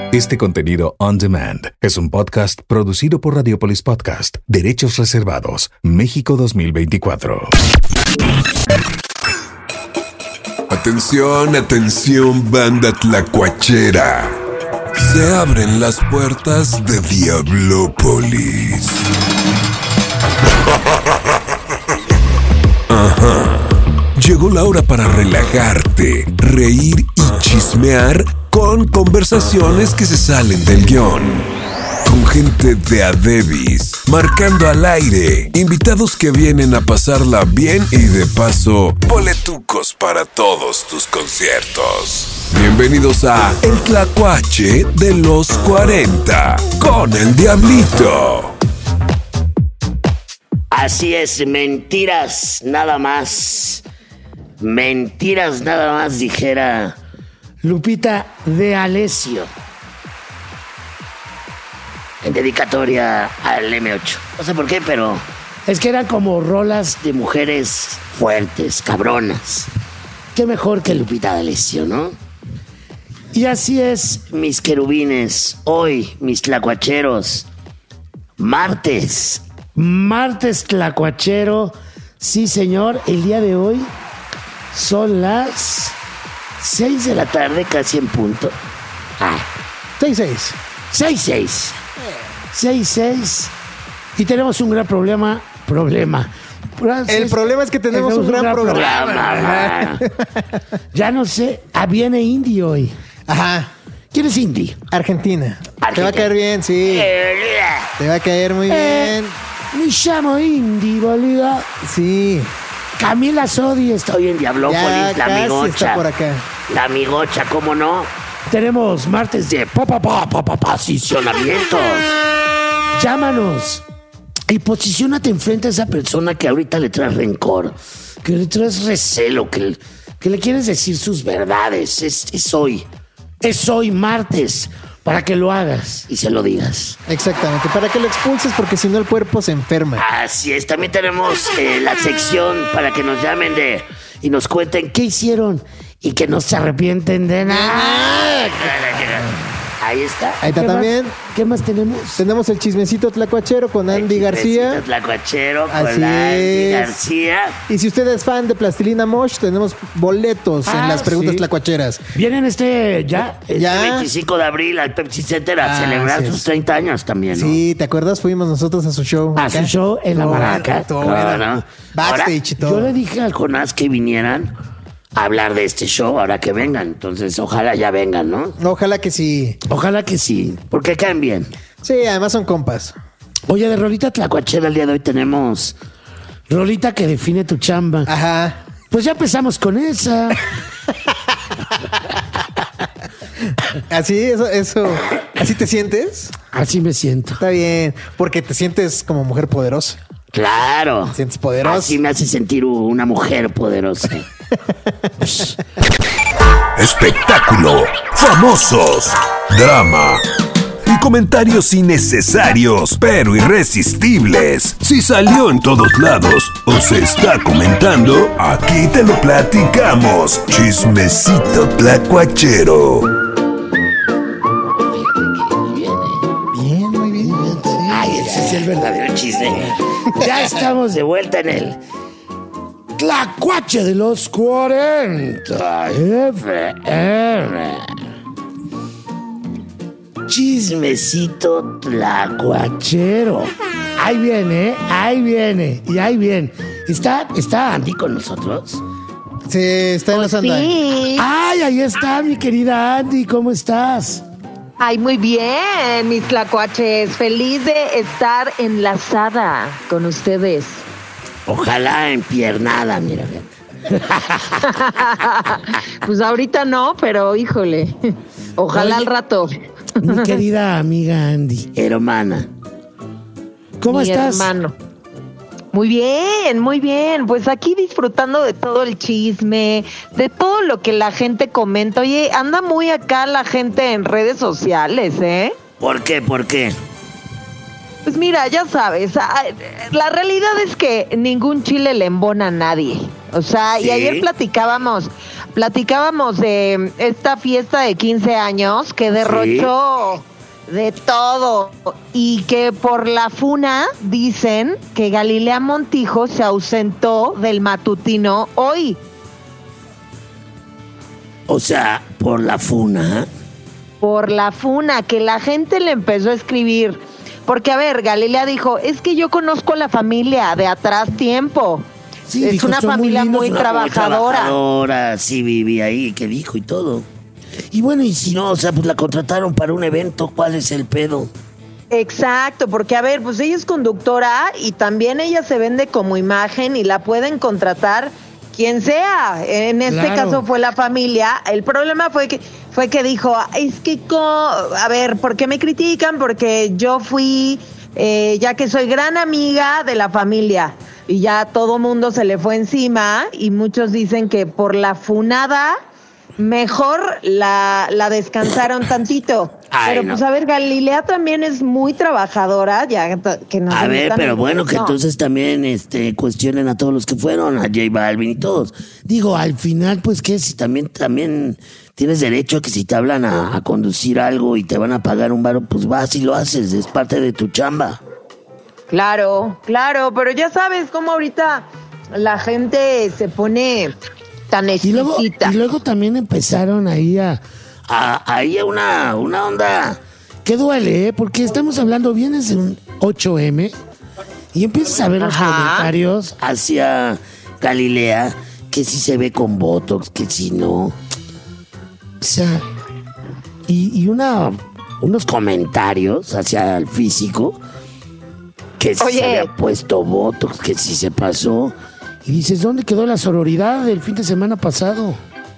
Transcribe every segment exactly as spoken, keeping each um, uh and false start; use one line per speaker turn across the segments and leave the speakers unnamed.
Este contenido on demand es un podcast producido por Radiopolis Podcast. Derechos reservados. México dos mil veinticuatro.
Atención, atención, banda tlacuachera. Se abren las puertas de Diablópolis. Ajá. Llegó la hora para relajarte, reír y chismear con conversaciones que se salen del guión. Con gente de a Devis, marcando al aire, invitados que vienen a pasarla bien y de paso, boletucos para todos tus conciertos. Bienvenidos a El Tlacuache de los cuarenta, con el Diablito.
Así es, mentiras nada más. Mentiras nada más, dijera Lupita D'Alessio en dedicatoria al eme ocho. No sé por qué, pero es que eran como rolas de mujeres fuertes, cabronas. Qué mejor que Lupita D'Alessio, ¿no? Y así es, mis querubines. Hoy, mis tlacuacheros, martes, martes tlacuachero. Sí, señor, el día de hoy son las seis de la tarde, casi en punto. Ah,
seis seis.
seis seis. seis seis. Y tenemos un gran problema. Problema.
El problema es que tenemos, tenemos un, gran un gran programa.
programa. Ya no sé. Ah, viene Indy hoy.
Ajá.
¿Quién es Indy?
Argentina.
Argentina.
Te va a caer bien, sí. Te va a caer muy
eh,
bien.
Me llamo Indy, boludo.
Sí.
Camila Sodi está hoy en Diablópolis,
ya,
la amigocha.
Está por acá.
La amigocha, ¿cómo no? Tenemos martes de pa, pa, pa, pa, pa, posicionamientos. Llámanos y posiciónate enfrente a esa persona que ahorita le traes rencor, que le traes recelo, que, que le quieres decir sus verdades. Es, es hoy. Es hoy martes. Para que lo hagas y se lo digas.
Exactamente, para que lo expulses, porque si no el cuerpo se enferma.
Así es, también tenemos eh, la sección para que nos llamen de y nos cuenten qué hicieron y que no se arrepienten de nada. Ahí está.
Ahí está también.
Más? ¿Qué más tenemos?
Tenemos el chismecito tlacuachero con Andy
el
García.
El tlacuachero con
Así
Andy
es.
García.
Y si usted es fan de Plastilina Mosh, tenemos boletos ah, en las preguntas sí. tlacuacheras.
Vienen este ya, este
¿Ya?
veinticinco de abril al Pepsi Center a ah, celebrar sus treinta años también, ¿no?
Sí, ¿te acuerdas? Fuimos nosotros a su show.
A su show en la Maraca.
Todo, backstage y todo.
Yo le dije al Jonás que vinieran a hablar de este show ahora que vengan. Entonces, ojalá ya vengan, ¿no?
Ojalá que sí.
Ojalá que sí, porque caen bien.
Sí, además son compas.
Oye, de Rolita Tlacuachera el día de hoy tenemos Rolita que define tu chamba.
Ajá.
Pues ya empezamos con esa.
Así, eso, eso. ¿Así te sientes?
Así me siento.
Está bien, porque te sientes como mujer poderosa.
Claro.
¿Te sientes poderosa?
Así me hace sentir una mujer poderosa.
Espectáculo, famosos, drama y comentarios innecesarios pero irresistibles. Si salió en todos lados o se está comentando, aquí te lo platicamos. Chismecito tlacuachero.
Bien, muy bien.
Ay, ese es el verdadero chisme. Ya estamos de vuelta en el Tlacuache de los cuarenta F M. Chismecito tlacuachero. Ahí viene, ahí viene, y ahí viene. ¿Está, está Andy con nosotros?
Sí, está en la sanda.
Sí.
Ay, ahí está mi querida Andy, ¿cómo estás?
Ay, muy bien, mis tlacuaches. Feliz de estar enlazada con ustedes.
Ojalá empiernada, mira.
Pues ahorita no, pero híjole. Ojalá
Oye,
al rato.
Mi querida amiga Andy, hermana. ¿Cómo
Mi
estás?
hermano. Muy bien, muy bien. Pues aquí disfrutando de todo el chisme, de todo lo que la gente comenta. Oye, anda muy acá la gente en redes sociales, ¿eh?
¿Por qué? ¿Por qué?
Pues mira, ya sabes, la realidad es que ningún chile le embona a nadie. O sea,
¿sí?
Y ayer platicábamos, platicábamos de esta fiesta de quince años que derrochó sí. de todo y que por la funa dicen que Galilea Montijo se ausentó del matutino hoy.
O sea, por la funa.
Por la funa, que la gente le empezó a escribir. Porque, a ver, Galilea dijo, es que yo conozco a la familia de atrás tiempo.
Sí,
es
dijo,
una familia muy, muy,
una
trabajadora.
muy trabajadora. Sí, vivía ahí, que dijo y todo. Y bueno, y si no, o sea, pues la contrataron para un evento, ¿cuál es el pedo?
Exacto, porque a ver, pues ella es conductora y también ella se vende como imagen y la pueden contratar quien sea. En este claro. caso fue la familia. El problema fue que fue que dijo, es que, co- a ver, ¿por qué me critican? Porque yo fui, eh, ya que soy gran amiga de la familia. Y ya todo mundo se le fue encima y muchos dicen que por la funada mejor la, la descansaron tantito.
Ay,
pero
no.
pues a ver, Galilea también es muy trabajadora, ya que no.
A ver, pero bueno, que entonces también este cuestionen a todos los que fueron, a J Balvin y todos. Digo, al final, pues qué, si también, también tienes derecho a que si te hablan a, a conducir algo y te van a pagar un varo, pues vas y lo haces, es parte de tu chamba.
Claro, claro, pero ya sabes cómo ahorita la gente se pone tan exquisita.
Y luego, y luego también empezaron ahí a, a ahí a una, una onda que duele, ¿eh? Porque estamos hablando, vienes de un ocho eme y empiezas a ver los Ajá. comentarios hacia Galilea, que si se ve con botox, que si no. O sea, y, y una unos comentarios hacia el físico, que si
Oye.
se había puesto botox, que si se pasó. Y dices, ¿dónde quedó la sororidad del fin de semana pasado?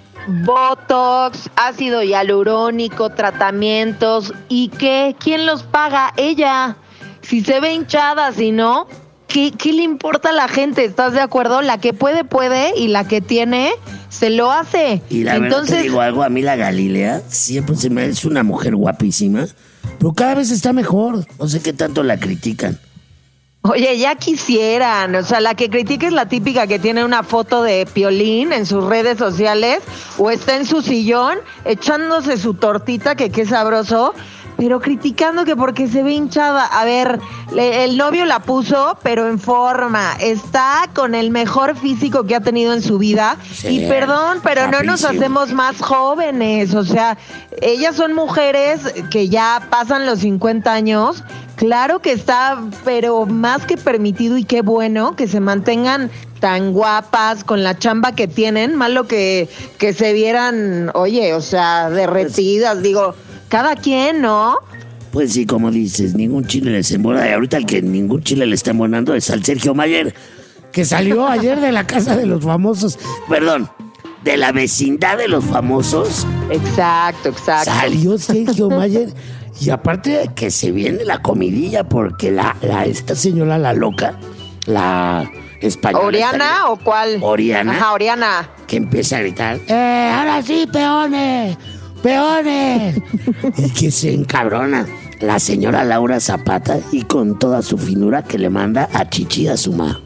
Botox, ácido hialurónico, tratamientos. ¿Y qué? ¿Quién los paga? Ella. Si se ve hinchada, si no, ¿qué, qué le importa a la gente? ¿Estás de acuerdo? La que puede, puede, y la que tiene, se lo hace.
Y la Entonces, verdad te digo algo, a mí la Galilea siempre se me es una mujer guapísima, pero cada vez está mejor. No sé qué tanto la critican.
Oye, ya quisieran, o sea, la que critica es la típica que tiene una foto de Piolín en sus redes sociales o está en su sillón echándose su tortita, que qué sabroso, pero criticando que porque se ve hinchada. A ver, le, el novio la puso, pero en forma, está con el mejor físico que ha tenido en su vida. Sí, y perdón, pero guapísimo. No nos hacemos más jóvenes, o sea, ellas son mujeres que ya pasan los cincuenta años. Claro que está, pero más que permitido y qué bueno que se mantengan tan guapas con la chamba que tienen, malo que, que se vieran, oye, o sea, derretidas, pues, digo, cada quien, ¿no?
Pues sí, como dices, ningún chile les embona, y ahorita el que ningún chile le está embonando es al Sergio Mayer, que salió ayer de la casa de los famosos, perdón, de la vecindad de los famosos.
Exacto, exacto.
Salió Sergio Mayer. Y aparte que se viene la comidilla porque la, la esta señora, la loca, la española.
¿Oriana esta, o cuál?
Oriana.
Ajá, Oriana.
Que empieza a gritar, ¡eh, ahora sí, peones! ¡Peones! Y que se encabrona la señora Laura Zapata y con toda su finura que le manda a Chichi a su ma.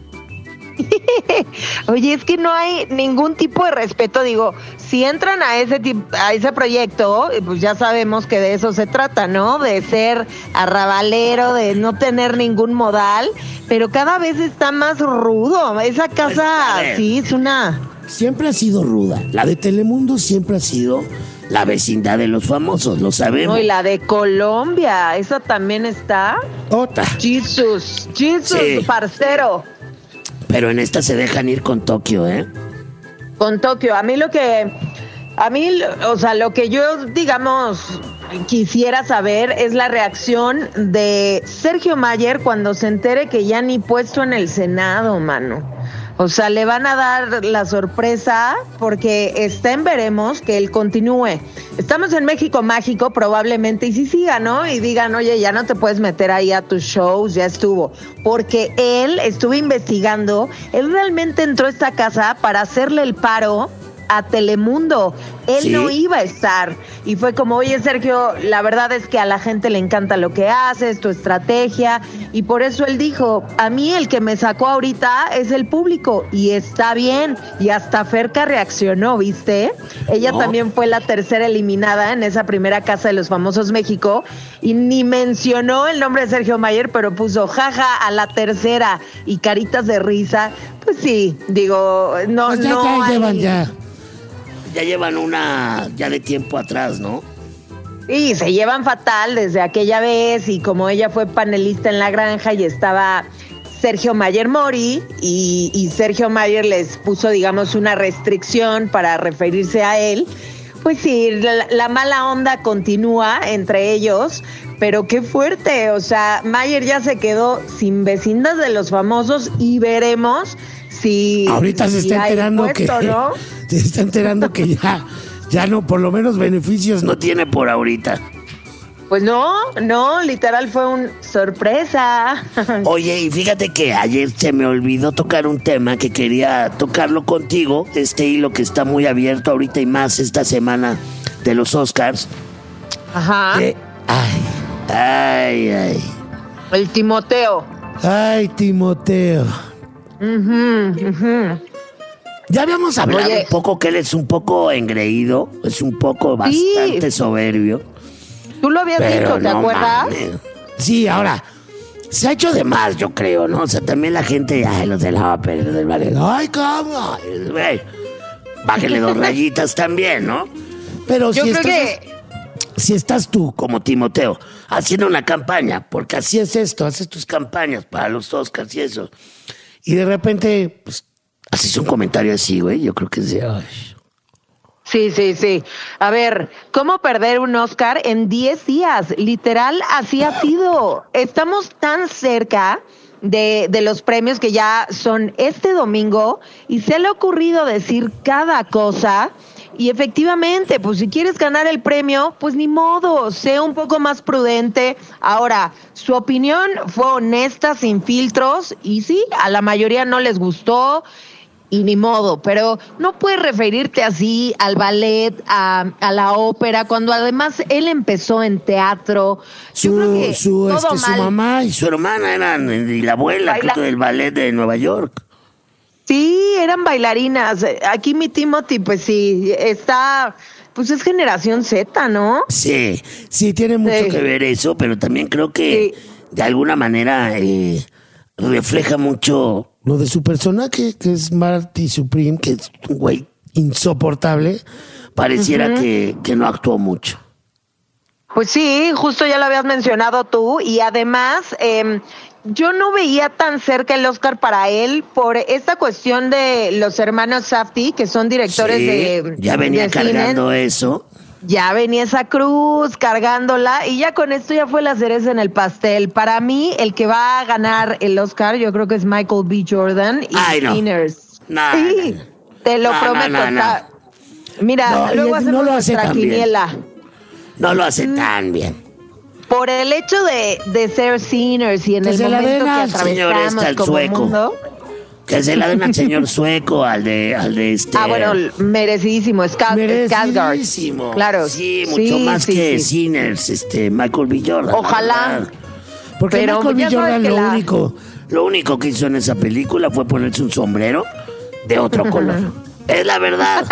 Oye, es que no hay ningún tipo de respeto, digo, si entran a ese tipo, a ese proyecto, pues ya sabemos que de eso se trata, ¿no? De ser arrabalero, de no tener ningún modal, pero cada vez está más rudo. Esa casa, pues, sí, es una...
Siempre ha sido ruda. La de Telemundo siempre ha sido la vecindad de los famosos, lo sabemos.
No, y la de Colombia, esa también está.
Otra.
Jesus, Jesus, sí. Parcero.
Pero en esta se dejan ir con Tokio, ¿eh?
Con Tokio. A mí lo que... A mí, o sea, lo que yo, digamos, quisiera saber es la reacción de Sergio Mayer cuando se entere que ya ni puesto en el Senado, mano. O sea, le van a dar la sorpresa porque está en veremos que él continúe. Estamos en México Mágico probablemente y sí siga, ¿no? Y digan, oye, ya no te puedes meter ahí a tus shows, ya estuvo. Porque él estuvo investigando, él realmente entró a esta casa para hacerle el paro a Telemundo. Él
¿Sí?
no iba a estar. Y fue como, oye, Sergio, la verdad es que a la gente le encanta lo que haces, tu estrategia. Y por eso él dijo, a mí el que me sacó ahorita es el público. Y está bien. Y hasta Ferca reaccionó, ¿viste? Ella
No.
también fue la tercera eliminada en esa primera Casa de los Famosos México. Y ni mencionó el nombre de Sergio Mayer, pero puso jaja a la tercera y caritas de risa. Pues sí, digo, no,
Pues ya,
no
ya
hay-
llevan ya. Ya llevan una, ya de tiempo atrás, ¿no?
Sí, se llevan fatal desde aquella vez y como ella fue panelista en La Granja y estaba Sergio Mayer Mori y, y Sergio Mayer les puso, digamos, una restricción para referirse a él, pues sí, la, la mala onda continúa entre ellos, pero qué fuerte, o sea, Mayer ya se quedó sin Vecinas de los Famosos y veremos si...
Ahorita se
si
está
hay
enterando
puesto,
que
¿no?
se está enterando que ya, ya no, por lo menos beneficios no tiene por ahorita.
Pues no, no, literal fue un sorpresa.
Oye, y fíjate que ayer se me olvidó tocar un tema que quería tocarlo contigo, este hilo que está muy abierto ahorita y más esta semana de los Oscars.
Ajá.
Que- ay, ay, ay.
El Timoteo.
Ay, Timoteo.
Ujú, ujú.
Ya habíamos hablado
Oye.
un poco que él es un poco engreído, es un poco
Sí.
bastante soberbio.
Tú lo habías
Pero
dicho, ¿te
no
acuerdas?
mames. Sí, ahora, se ha hecho de más, yo creo, ¿no? O sea, también la gente, ay, los de la ópera, los del ballet, ay, ¿cómo? Ay, güey, bájale dos rayitas también, ¿no? Pero
Yo
si
creo
estás,
que
si estás tú, como Timoteo, haciendo una campaña, porque así es esto, haces tus campañas para los Oscars y eso, y de repente, pues, haces un comentario así, güey, yo creo que es de, ay.
sí, sí, sí. A ver, ¿cómo perder un Oscar en diez días? Literal, así ha sido. Estamos tan cerca de, de los premios que ya son este domingo y se le ha ocurrido decir cada cosa. Y efectivamente, pues si quieres ganar el premio, pues ni modo, sé un poco más prudente. Ahora, su opinión fue honesta, sin filtros, y sí, a la mayoría no les gustó, y ni modo, pero no puedes referirte así al ballet, a, a la ópera, cuando además él empezó en teatro. Yo
Su,
creo que
su,
todo
este, su
mal.
mamá y su hermana eran, y la abuela,
Baila-
creo que del ballet de Nueva York.
Sí, eran bailarinas. Aquí mi Timothy, pues sí, está, pues es generación Z, ¿no?
Sí, sí, tiene mucho
Sí.
que ver eso, pero también creo que
Sí.
de alguna manera eh, refleja mucho lo de su personaje, que es Marty Supreme, que es un güey insoportable. Pareciera que, que no actuó mucho.
Pues sí, justo ya lo habías mencionado tú y además eh, yo no veía tan cerca el Oscar para él por esta cuestión de los hermanos Safdie, que son directores
Sí,
de
ya venía
de cine.
cargando eso.
Ya venía esa cruz cargándola y ya con esto ya fue la cereza en el pastel. Para mí, el que va a ganar el Oscar, yo creo que es Michael B. Jordan y
Ay, no.
Sinners.
No,
sí,
no, no.
te lo
No,
prometo.
no, no, no.
está- Mira,
No, y
luego
no
hacemos
lo hace
nuestra
tan bien.
quiniela.
No lo hace tan bien.
Por el hecho de, de ser Sinners y en
Que
el
se la
momento
den
que
al señor
atravesamos
este, al
como
sueco.
mundo.
Que se la den al señor sueco, al de, al de este.
Ah, bueno, merecidísimo, Ska- Skarsgård.
Merecidísimo.
Claro.
Sí, mucho más
sí,
que
sí.
Sinners, este, Michael B. Jordan. la
Ojalá.
verdad. Porque
Pero
Michael B.
ya sabes
Jordan
que
lo
la-
único, lo único que hizo en esa película fue ponerse un sombrero de otro color. Es la verdad.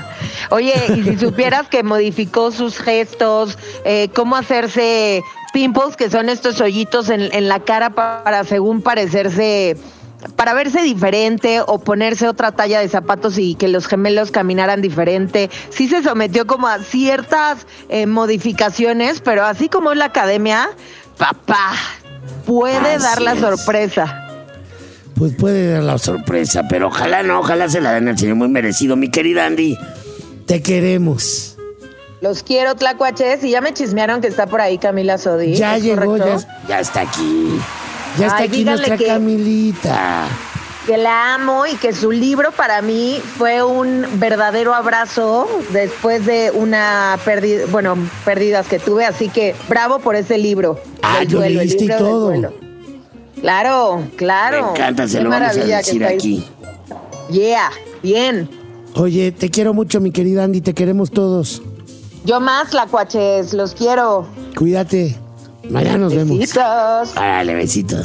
Oye, y si supieras que modificó sus gestos, eh, cómo hacerse pimples, que son estos hoyitos en, en la cara pa- para según parecerse, para verse diferente o ponerse otra talla de zapatos y que los gemelos caminaran diferente. Sí se sometió como a ciertas eh, modificaciones, pero así como es la academia, papá, puede
Así
dar la
es.
sorpresa.
Pues puede dar la sorpresa, pero ojalá no, ojalá se la den al señor, muy merecido. Mi querida Andy, te queremos.
Los quiero, tlacuaches, y ya me chismearon que está por ahí Camila Sodi.
Ya
¿es
llegó,
correcto?
ya, ya está aquí. Ya está
Ay,
aquí
díganle
nuestra
que-
Camilita.
Que la amo y que su libro para mí fue un verdadero abrazo después de una pérdida, bueno, pérdidas que tuve, así que bravo por ese libro.
Ah,
del
lo
duelo, el
leíste y
libro del
todo.
duelo. Claro, claro.
Me encanta, se
Qué
lo vamos a
maravilla que
decir
está ahí.
aquí.
Yeah, bien.
Oye, te quiero mucho, mi querida Andy, te queremos todos.
Yo más, Tlacuaches, los quiero.
Cuídate. Mañana nos vemos.
Besitos.
Árale, besitos.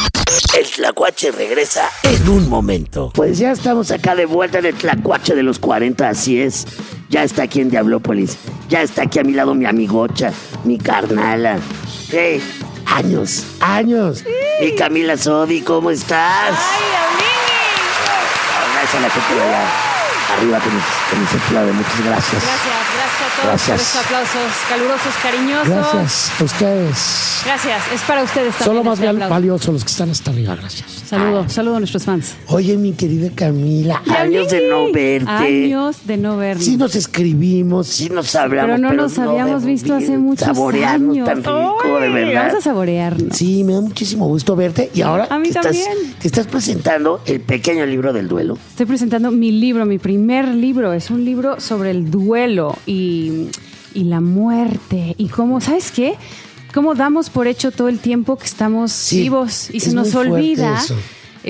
El Tlacuache regresa en un momento. Pues ya estamos acá de vuelta en el Tlacuache de los cuarenta, así es. Ya está aquí en Diablópolis. Ya está aquí a mi lado mi amigocha, mi carnala. Hey, años, años. Sí. Y Camila Sodi, ¿cómo estás?
¡Ay, Ablini!
Gracias a la gente de allá arriba que nos, que nos aplaude. Muchas gracias.
Gracias, gracias a todos
Gracias.
por estos aplausos calurosos, cariñosos.
Gracias a ustedes.
Gracias, es para ustedes también.
Son lo más
este
val-
aplauso.
valioso los que están hasta arriba. Gracias.
Saludo, saludo a nuestros fans.
Oye, mi querida Camila,
Y
años de no verte.
Años de no vernos.
Sí nos escribimos, sí nos hablamos,
pero no
pero
nos habíamos
de
visto hace
vivir,
muchos
saborearnos
años.
tan rico,
Ay,
de verdad.
Vamos a saborearnos.
Sí, me da muchísimo gusto verte. Y ahora
A mí
te, estás,
también.
te estás presentando el pequeño libro del duelo.
Estoy presentando mi libro, mi primer libro. Es un libro sobre el duelo y, y la muerte. Y cómo, ¿sabes qué? Cómo damos por hecho todo el tiempo que estamos
Sí,
vivos y
es
se nos
muy fuerte
olvida
eso.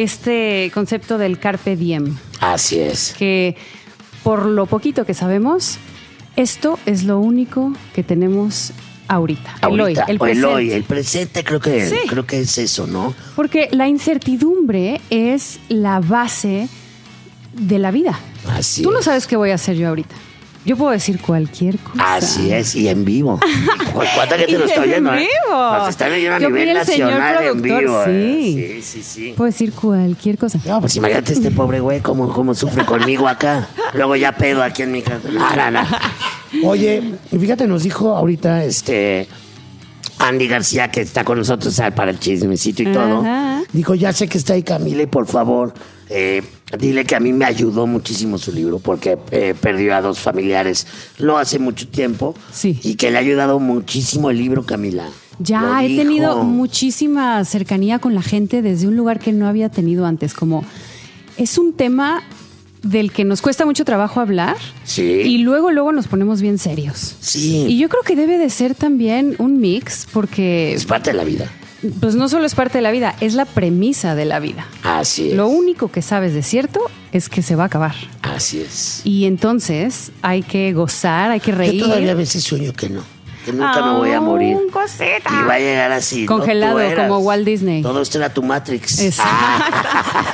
este concepto del carpe diem.
Así es.
Que por lo poquito que sabemos, esto es lo único que tenemos ahorita. El hoy,
Ahorita,
el
o el
presente.
hoy, el presente creo que,
Sí.
creo que es eso, ¿no?
Porque la incertidumbre es la base de la vida.
Así
Tú no
es.
sabes qué voy a hacer yo ahorita. Yo puedo decir cualquier cosa.
Así es, y en vivo. ¿Cuánta gente
Y
nos está
en
oyendo? eh?
vivo.
Nos están oyendo a
¿Qué
nivel
opina el señor
nacional en
productor?
vivo. eh.
Sí.
Sí, sí, sí.
Puedo decir cualquier cosa.
No, pues imagínate este pobre güey cómo, cómo sufre conmigo acá. Luego ya pedo aquí en mi casa. No, no, no. Oye, fíjate, nos dijo ahorita este Andy García, que está con nosotros ah, para el chismecito y todo.
Ajá.
Dijo, ya sé que está ahí Camila y por favor, eh, dile que a mí me ayudó muchísimo su libro porque eh, perdió a dos familiares no hace mucho tiempo.
Sí.
Y que le ha ayudado muchísimo el libro, Camila.
Ya
Lo
he
dijo.
tenido muchísima cercanía con la gente desde un lugar que no había tenido antes. Como es un tema del que nos cuesta mucho trabajo hablar.
Sí.
Y luego, luego nos ponemos bien serios.
Sí.
Y yo creo que debe de ser también un mix porque
Es parte de la vida.
pues no solo es parte de la vida, es la premisa de la vida.
Así es.
Lo único que sabes de cierto es que se va a acabar.
Así es.
Y entonces hay que gozar, hay que reír.
Yo todavía a veces sueño que no, que nunca me voy a morir.
Un cosita.
Y va a llegar así. ¿no?
Congelado,
Tú eras.
como Walt Disney.
Todo esto era tu Matrix.
Exacto.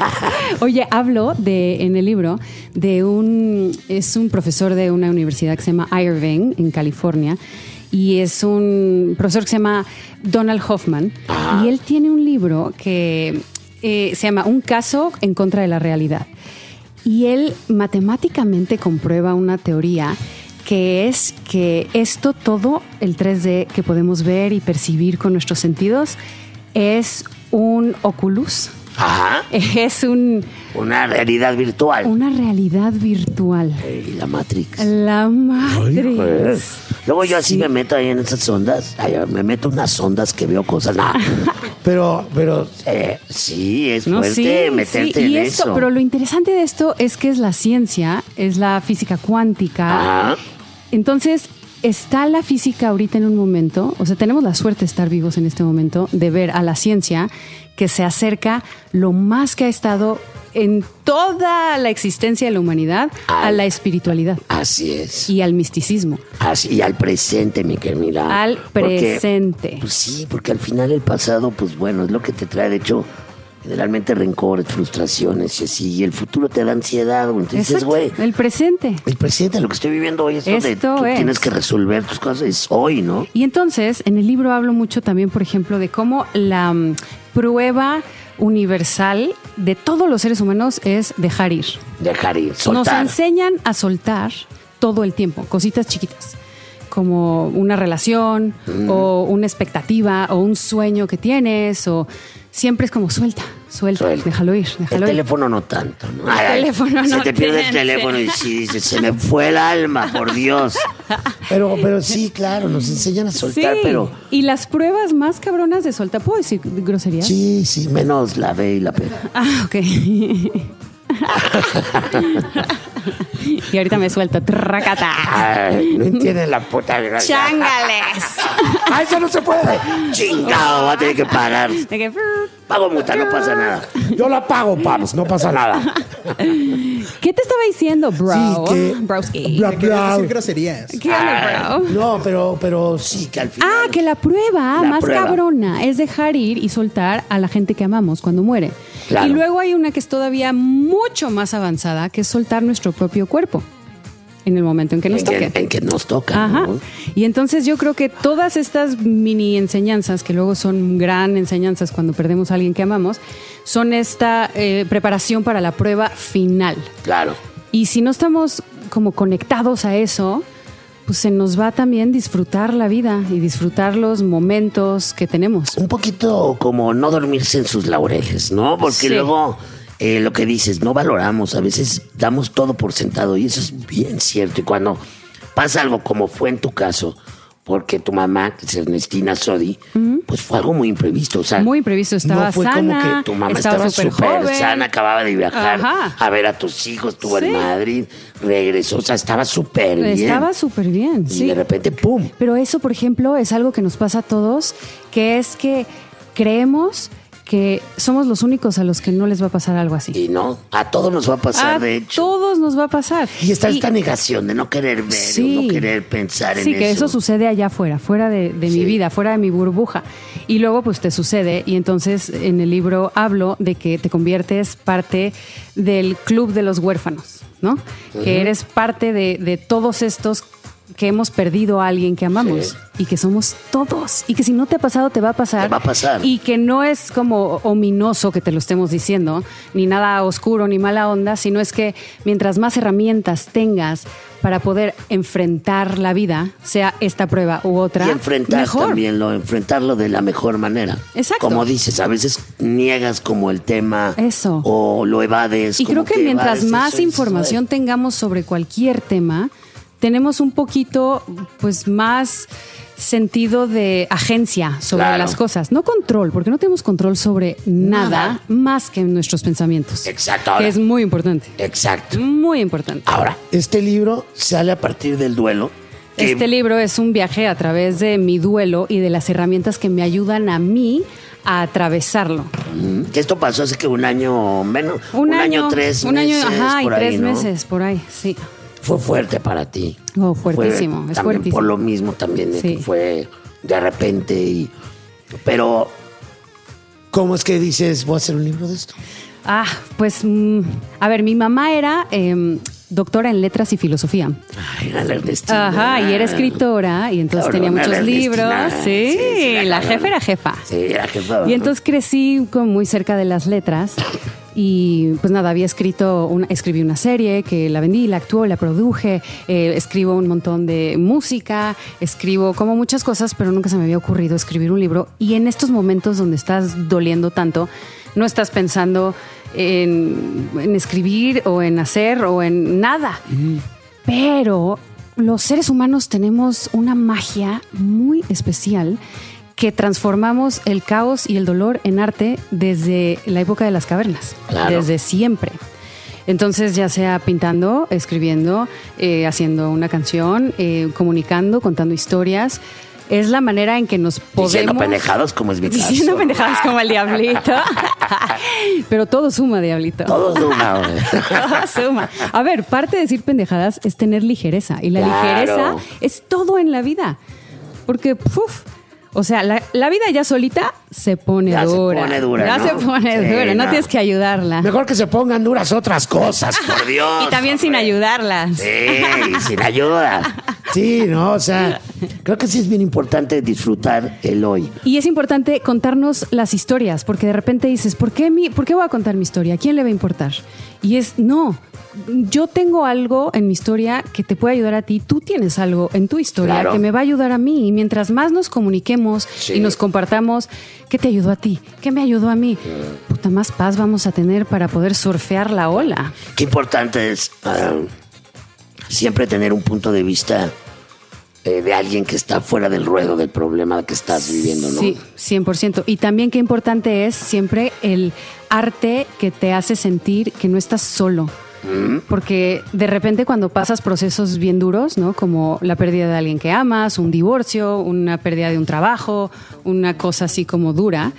Oye, hablo de en el libro de un es un profesor de una universidad que se llama Irving en California y es un profesor que se llama Donald Hoffman
Ah.
y él tiene un libro que eh, se llama Un caso en contra de la realidad y él matemáticamente comprueba una teoría que es que esto todo, el tres D que podemos ver y percibir con nuestros sentidos, es un oculus,
Ajá.
es un,
Una realidad virtual.
una realidad virtual.
Ey, la Matrix.
La
Ay, joder.
Matrix.
Luego yo así
Sí.
me meto ahí en esas ondas. Ay, me meto unas ondas que veo cosas. Nah. Pero, pero, eh, sí, es
No,
fuerte
sí,
meterte
sí. Y
en
esto,
eso.
pero lo interesante de esto es que es la ciencia, es la física cuántica.
Ajá.
Entonces, está la física ahorita en un momento, o sea, tenemos la suerte de estar vivos en este momento, de ver a la ciencia que se acerca lo más que ha estado en toda la existencia de la humanidad a la espiritualidad
Así es.
y al misticismo.
Así, y al presente, mi querida.
Al
Porque,
presente.
pues sí, porque al final el pasado, pues bueno, es lo que te trae, de hecho, generalmente rencores, frustraciones y así. Y el futuro te da ansiedad, güey. Entonces,
Exacto,
güey,
el presente.
el presente, lo que estoy viviendo hoy es donde
Esto
tú
es.
tienes que resolver tus cosas, es hoy, ¿no?
Y entonces, en el libro hablo mucho también, por ejemplo, de cómo la mm, prueba universal de todos los seres humanos es dejar ir.
Dejar ir,
Nos
soltar.
enseñan a soltar todo el tiempo, cositas chiquitas, como una relación
Mm.
o una expectativa o un sueño que tienes o siempre es como suelta, suelta,
Suelta.
déjalo ir,
El
déjalo ir.
teléfono no tanto, ¿no?
El teléfono
se
no
te pierde el
tiene.
teléfono y sí, dices, se me fue el alma, por Dios. Pero, pero sí, claro, nos enseñan a soltar,
Sí,
pero...
y las pruebas más cabronas de soltar, ¿puedo decir groserías?
Sí, sí, menos la B y la P.
Ah, ok. Y ahorita me suelto. Tracata.
Ay, no entienden la puta gracia.
¡Chángales!
¡Ah, eso no se puede! ¡Chingado! Va a tener que pagar.
De que-
Pago multa, no pasa nada. Yo la pago, Pabs, no pasa nada.
¿Qué te estaba diciendo, bro?
Sí, que-
Broski.
Bra-
Que querías
bra-
decir groserías.
¿Qué onda, bro?
No, pero, pero sí, que al final...
Ah, que la prueba
La
más
prueba.
cabrona es dejar ir y soltar a la gente que amamos cuando muere.
Claro.
Y luego hay una que es todavía mucho más avanzada, que es soltar nuestro propio cuerpo en el momento en que nos
en,
toque.
que, en que nos toca,
Ajá.
¿no?
Y entonces yo creo que todas estas mini enseñanzas, que luego son gran enseñanzas cuando perdemos a alguien que amamos, son esta eh, preparación para la prueba final.
Claro.
Y si no estamos como conectados a eso, pues se nos va también disfrutar la vida y disfrutar los momentos que tenemos.
Un poquito como no dormirse en sus laureles, ¿no? Porque
Sí.
luego eh, lo que dices, no valoramos, a veces damos todo por sentado y eso es bien cierto. Y cuando pasa algo como fue en tu caso, porque tu mamá, que es Ernestina Sodi, pues fue algo muy imprevisto. O sea,
Muy imprevisto, estaba
no fue
sana,
como que tu mamá
estaba
estaba
súper
súper
joven.
sana, acababa de viajar
Ajá.
a ver a tus hijos, estuvo
Sí.
en Madrid, regresó, o sea, estaba súper bien.
Estaba súper bien,
Y
sí.
de repente, ¡pum!
Pero eso, por ejemplo, es algo que nos pasa a todos, que es que creemos que somos los únicos a los que no les va a pasar algo así.
Y no, a todos nos va a pasar,
A
de hecho.
todos nos va a pasar.
Y está esta negación de no querer ver,
Sí.
o no querer pensar en
Sí,
eso.
que eso sucede allá afuera, fuera de, de
Sí.
mi vida, fuera de mi burbuja. Y luego pues te sucede y entonces en el libro hablo de que te conviertes parte del club de los huérfanos, ¿no? Que eres parte de, de todos estos que hemos perdido a alguien que amamos
Sí.
y que somos todos y que si no te ha pasado te va a pasar.
Te va a pasar.
Y que no es como ominoso que te lo estemos diciendo, ni nada oscuro ni mala onda, sino es que mientras más herramientas tengas para poder enfrentar la vida, sea esta prueba u otra,
Y enfrentar
mejor.
también, lo, enfrentarlo de la mejor manera.
Exacto.
Como dices, a veces niegas como el tema.
Eso.
O lo evades.
Y
como
creo que, mientras
evades
más
eso y dices,
información
"Ay".
tengamos sobre cualquier tema, tenemos un poquito pues más sentido de agencia sobre
Claro.
las cosas, no control, porque no tenemos control sobre nada,
Nada.
más que nuestros pensamientos.
Exacto.
Que
Ahora,
es muy importante.
exacto.
Muy importante.
Ahora, este libro sale a partir del duelo. que-
Este libro es un viaje a través de mi duelo y de las herramientas que me ayudan a mí a atravesarlo.
Mm, que esto pasó hace que un año menos. Un, año, tres
un año,
meses.
ajá, y
por ahí,
tres
¿no?
meses por ahí, sí.
Fue fuerte para ti.
Oh, fuertísimo,
Fue
es
también
fuertísimo.
por lo mismo también de
Sí.
que fue de repente y pero ¿cómo es que dices voy a hacer un libro de esto?
Ah, pues, mm, a ver, mi mamá era em, doctora en letras y filosofía.
Ay, era la Ernestina.
Ajá, y era escritora, y entonces
Cabrona,
tenía muchos
la
libros.
Ernestina.
Sí,
Sí, sí, la
la
cabrona.
jefa era jefa.
Sí, era jefa.
Y entonces crecí como muy cerca de las letras y pues nada, había escrito, una, escribí una serie que la vendí, la actuó, la produje, eh, escribo un montón de música, escribo como muchas cosas, pero nunca se me había ocurrido escribir un libro. Y en estos momentos donde estás doliendo tanto, no estás pensando en, en escribir o en hacer o en nada. Pero los seres humanos tenemos una magia muy especial que transformamos el caos y el dolor en arte desde la época de las cavernas,
Claro.
desde siempre. Entonces, ya sea pintando, escribiendo, eh, haciendo una canción, eh, comunicando, contando historias, es la manera en que nos podemos...
Diciendo pendejados como es mi caso.
Diciendo pendejadas como el diablito. Pero todo suma, diablito.
Todo suma, güey.
Todo suma. A ver, parte de decir pendejadas es tener ligereza. Y la
Claro.
ligereza es todo en la vida. Porque, puf, o sea, la, la vida ya solita se pone
Ya se
dura.
pone dura,
Ya
¿no?
se pone
Sí,
dura. No,
no.
tienes que ayudarla.
Mejor que se pongan duras otras cosas, por Dios.
Y también sin
hombre.
ayudarlas.
Sí, y sin ayuda. Sí, no, o sea, creo que sí es bien importante disfrutar el hoy.
Y es importante contarnos las historias, porque de repente dices, ¿por qué, mi, ¿por qué voy a contar mi historia? ¿A quién le va a importar? Y es, no, yo tengo algo en mi historia que te puede ayudar a ti, tú tienes algo en tu historia
Claro.
que me va a ayudar a mí. Y mientras más nos comuniquemos
Sí.
y nos compartamos, ¿qué te ayudó a ti? ¿Qué me ayudó a mí? Puta, más paz vamos a tener para poder surfear la ola.
Qué importante es ah, siempre tener un punto de vista eh, de alguien que está fuera del ruedo del problema que estás viviendo, ¿no?
Sí, cien por ciento. Y también qué importante es siempre el arte que te hace sentir que no estás solo. Porque de repente cuando pasas procesos bien duros, ¿no? Como la pérdida de alguien que amas, un divorcio, una pérdida de un trabajo, una cosa así como dura,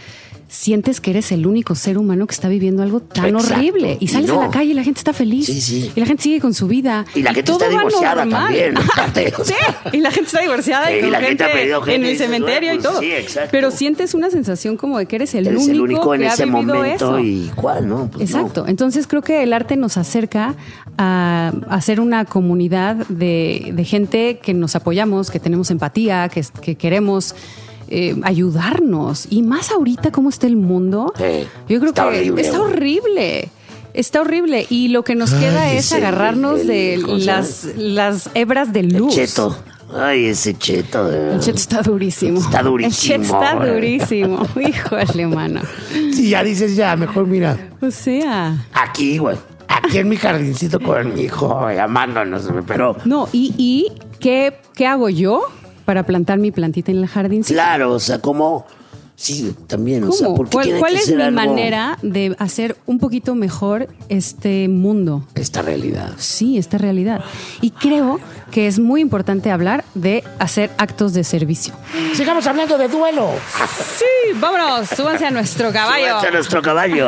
sientes que eres el único ser humano que está viviendo algo tan
Exacto.
horrible. Y sales
Y no.
a la calle y la gente está feliz.
Sí, sí.
Y la gente sigue con su vida.
Y la gente
todo
está
va
divorciada
normal.
también. aparte, o
Sí,
sea.
y la gente está divorciada y
Sí,
con
la gente
gente,
ha pedido gente
en
y
el
dices,
cementerio
bueno,
y todo.
sí, exacto.
Pero sientes una sensación como de que eres el
Eres
único
el único en
que
ese
ha vivido
momento
eso.
y cuál, ¿no? Pues
Exacto.
no.
Entonces creo que el arte nos acerca a hacer una comunidad de, de gente que nos apoyamos, que tenemos empatía, que, que queremos eh, ayudarnos. Y más ahorita cómo está el mundo.
Sí,
Yo creo
está
que
horrible,
está
güey.
horrible. Está horrible. Y lo que nos
Ay,
queda es
ese,
agarrarnos
el-
de
¿cómo se
las, las hebras de
El
luz.
cheto. Ay, ese cheto. De...
El cheto está durísimo.
Está durísimo,
El cheto está
güey.
durísimo. Híjole, mano.
Sí, ya dices, ya, mejor mira.
O sea.
Aquí, güey. Aquí en mi jardincito con mi hijo, güey, amándonos, güey, pero...
No, y, y ¿qué, ¿qué hago yo para plantar mi plantita en el jardín?
Claro, o sea, como... Sí, también, o sea,
¿Cómo?
porque
¿Cuál,
tiene
cuál
que
es
ser
mi
algo-
manera de hacer un poquito mejor este mundo?
Esta realidad.
Sí, esta realidad. Y creo que es muy importante hablar de hacer actos de servicio.
Sigamos hablando de duelo.
Sí, vámonos, súbanse a nuestro caballo.
Súbanse a nuestro caballo.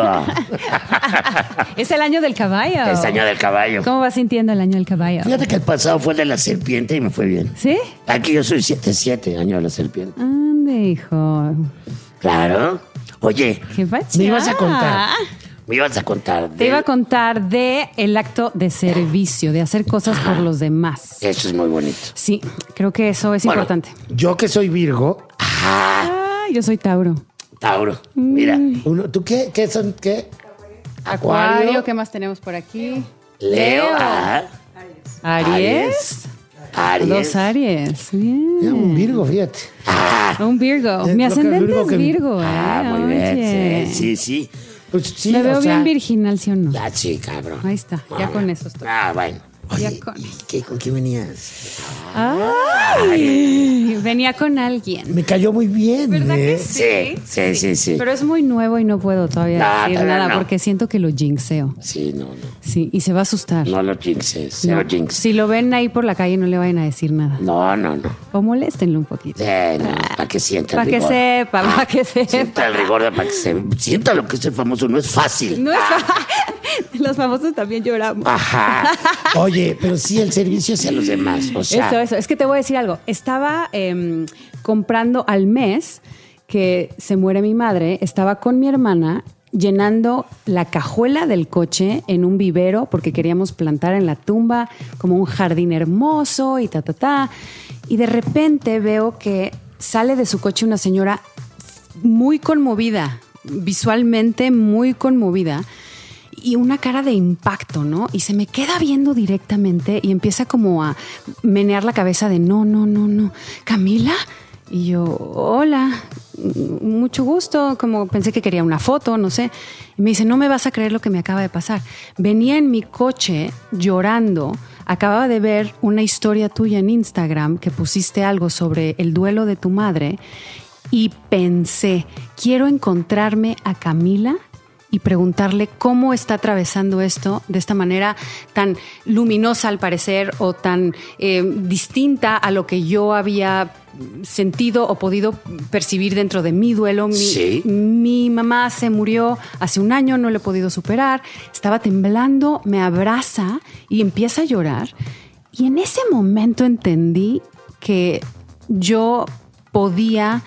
Es el año del caballo.
Es año del caballo.
¿Cómo vas sintiendo el año del caballo?
Fíjate que el pasado fue el de la serpiente y me fue bien.
¿Sí?
Aquí yo soy siete siete, año de la serpiente.
Ande, hijo.
Claro. Oye,
¿Qué pasa?
me ibas a contar. Me ibas a contar.
Te
de-
iba a contar de el acto de servicio, de hacer cosas por los demás.
Eso es muy bonito.
Sí, creo que eso es
Bueno,
importante.
Yo que soy Virgo. Ah,
Ah, yo soy Tauro.
Tauro. Mira. Uno, ¿tú qué? ¿Qué son? ¿Qué?
Acuario, ¿qué más tenemos por aquí?
Leo. Ah,
Aries.
Aries.
Dos Aries. Bien.
Mira, un Virgo, fíjate. Ah,
Un Virgo.
Eh,
Mi
lo que
ascendente
Virgo
es
que-
Virgo.
Ah,
eh,
muy bien.
oye.
Sí, sí, sí. Pues sí,
Me
o
veo
sea,
bien virginal, ¿sí o no?
Ah, sí, cabrón.
Ahí está, ya
Ah,
con eso estoy.
Ah, bueno.
Ya
Oye,
con
¿y
eso.
qué, ¿con qué venías?
Ay, venía con alguien.
Me cayó muy bien.
¿Verdad
¿eh?
que sí?
Sí, sí, sí, sí.
Pero es muy nuevo y no puedo todavía
No,
decir
todavía
nada
no.
porque siento que lo jinxeo.
Sí, no, no.
Sí, y se va a asustar.
No lo jinxes, cero
No.
jinx.
Si lo ven ahí por la calle, no le vayan a decir nada.
No, no, no.
O moléstenlo un poquito.
Sí, no, para que sienta
Para
el
que
rigor.
sepa, para que
Sienta
sepa.
el rigor de para que se sienta lo que es ser famoso. No es fácil.
No es Los famosos también lloramos.
Ajá. Oye, pero sí el servicio hacia los demás. O sea,
Eso, eso. Es que te voy a decir algo. Estaba em, comprando al mes que se muere mi madre. Estaba con mi hermana llenando la cajuela del coche en un vivero porque queríamos plantar en la tumba como un jardín hermoso y ta, ta, ta. Y de repente veo que sale de su coche una señora muy conmovida, visualmente muy conmovida. Y una cara de impacto, ¿no? Y se me queda viendo directamente y empieza como a menear la cabeza de no, no, no, no. ¿Camila? Y yo, hola, mucho gusto. Como pensé que quería una foto, no sé. Y me dice, no me vas a creer lo que me acaba de pasar. Venía en mi coche llorando. Acababa de ver una historia tuya en Instagram que pusiste algo sobre el duelo de tu madre. Y pensé, quiero encontrarme a Camila y preguntarle cómo está atravesando esto de esta manera tan luminosa al parecer o tan eh, distinta a lo que yo había sentido o podido percibir dentro de mi duelo. Mi,
Sí.
mi mamá se murió hace un año, no lo he podido superar, estaba temblando, me abraza y empieza a llorar. Y en ese momento entendí que yo podía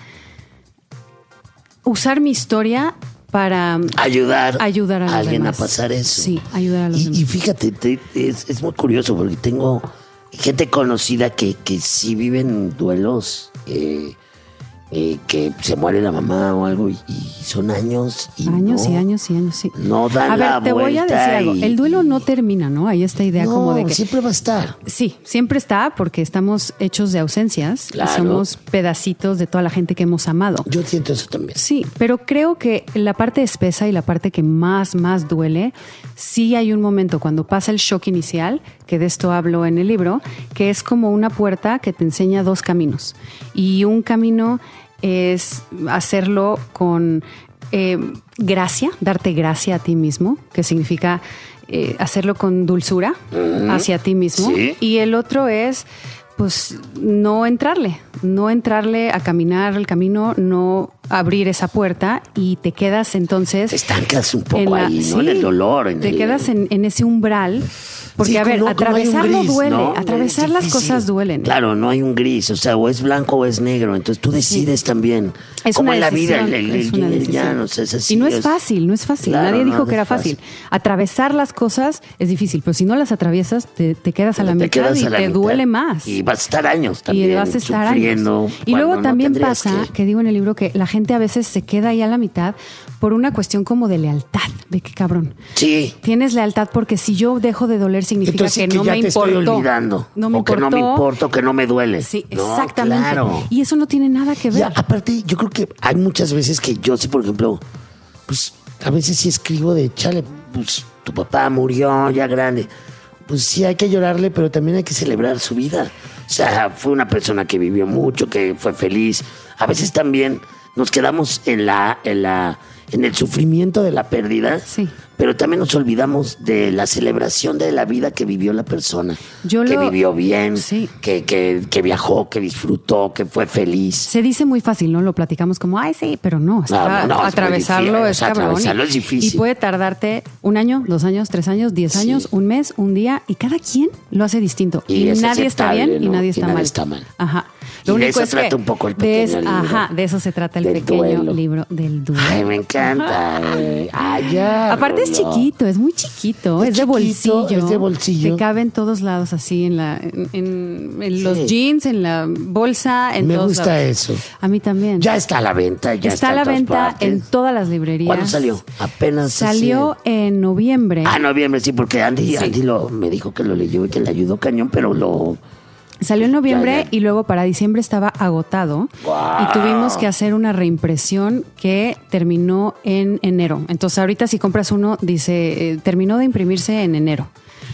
usar mi historia para
ayudar,
ayudar a, los
alguien
demás.
a pasar eso.
Sí, ayudar a los
y,
demás.
y fíjate, te- es, es muy curioso porque tengo gente conocida que, que sí viven duelos, eh, eh, que se muere la mamá o algo y, y son años y
Años
no,
y años y años, sí.
no dan
A ver,
la
te voy a
vuelta
decir algo.
y-
El duelo no termina, ¿no? Hay esta idea
no,
como de que...
siempre va a estar.
Sí, siempre está porque estamos hechos de ausencias. Y
Claro.
somos pedacitos de toda la gente que hemos amado.
Yo siento eso también.
Sí, pero creo que la parte espesa y la parte que más, más duele, sí hay un momento cuando pasa el shock inicial, que de esto hablo en el libro, que es como una puerta que te enseña dos caminos. Y un camino es hacerlo con eh, gracia, darte gracia a ti mismo, que significa eh, hacerlo con dulzura hacia ti mismo.
Sí.
Y el otro es, pues, no entrarle, no entrarle a caminar el camino, no abrir esa puerta y te quedas entonces...
Te estancas un poco
la,
ahí, ¿no?
Sí,
en el dolor. En
te
el...
quedas en, en ese umbral. Porque,
Sí,
a ver,
como- como hay un
atravesarlo
gris,
duele.
¿no?
Atravesar
Es
las
difícil.
cosas duelen.
Claro, no hay un gris, o sea, o es blanco o es negro. Entonces tú decides también.
Es
como
una
en la vida,
decisión,
el, el,
es una
el-
decisión.
ya, no sé, es así.
Y no es fácil, no es fácil.
Claro,
Nadie
no,
dijo
no
que
es
era fácil.
fácil.
Atravesar las cosas es difícil, pero si no las atraviesas, te, te quedas a la
Te
mitad
quedas
y
a la
te
mitad.
duele más.
Y vas a estar años también
y vas a estar
sufriendo.
años. Y
cuando
luego
no
también
tendrías
pasa,
que-
que... digo en el libro, que la gente a veces se queda ahí a la mitad por una cuestión como de lealtad. De qué cabrón.
Sí.
Tienes lealtad porque si yo dejo de doler significa
Entonces
que,
que
no
ya
me
te estoy
importó.
olvidando.
No me
o que
importó.
no me importa, o que no me duele.
Sí,
No,
exactamente.
claro.
Y eso no tiene nada que ver.
Ya, aparte, yo creo que hay muchas veces que yo sí, por ejemplo, pues a veces sí escribo de, chale, pues tu papá murió ya grande. Pues sí hay que llorarle, pero también hay que celebrar su vida. O sea, fue una persona que vivió mucho, que fue feliz. A veces también nos quedamos en la, en la, en el sufrimiento de la pérdida.
Sí.
Pero también nos olvidamos de la celebración de la vida que vivió la persona.
Yo
que
lo-
vivió bien,
Sí.
que, que, que viajó, que disfrutó, que fue feliz.
Se dice muy fácil, ¿no? Lo platicamos como, ay, sí, pero no. Está,
No, no, es muy
atravesarlo
difícil,
es
o sea,
cabrón.
atravesarlo es difícil.
Y puede tardarte un año, dos años, tres años, diez
Sí.
años, un mes, un día, y cada quien lo hace distinto.
Y
Y,
es
nadie está
aceptable,
bien y
¿no?
nadie
Y
está
nadie
mal.
está mal.
Ajá.
Y de eso trata un poco el
de
pequeño
eso-
libro.
Ajá, de eso se trata el
Del
pequeño
duelo.
libro del duelo.
Ay, me encanta. eh. Ay, ya,
Aparte es
Rulo.
chiquito, es muy chiquito,
Es
es, de
chiquito,
bolsillo.
es de bolsillo.
Te cabe en todos lados, así, en la, en, en- en
Sí.
los jeans, en la bolsa, en
Me
todos
gusta
lados.
eso.
A mí también.
Ya está a la venta, ya está,
está a
en
la
todas
venta
partes.
en todas las librerías.
¿Cuándo salió? Apenas
Salió en noviembre.
Ah, noviembre, sí, porque Andy,
Sí.
Andy lo, me dijo que lo leyó y que le ayudó cañón, pero lo...
Salió en noviembre
Ya, ya.
y luego para diciembre estaba agotado.
Guau.
Y tuvimos que hacer una reimpresión que terminó en enero. Entonces ahorita si compras uno, dice, eh, terminó de imprimirse en enero.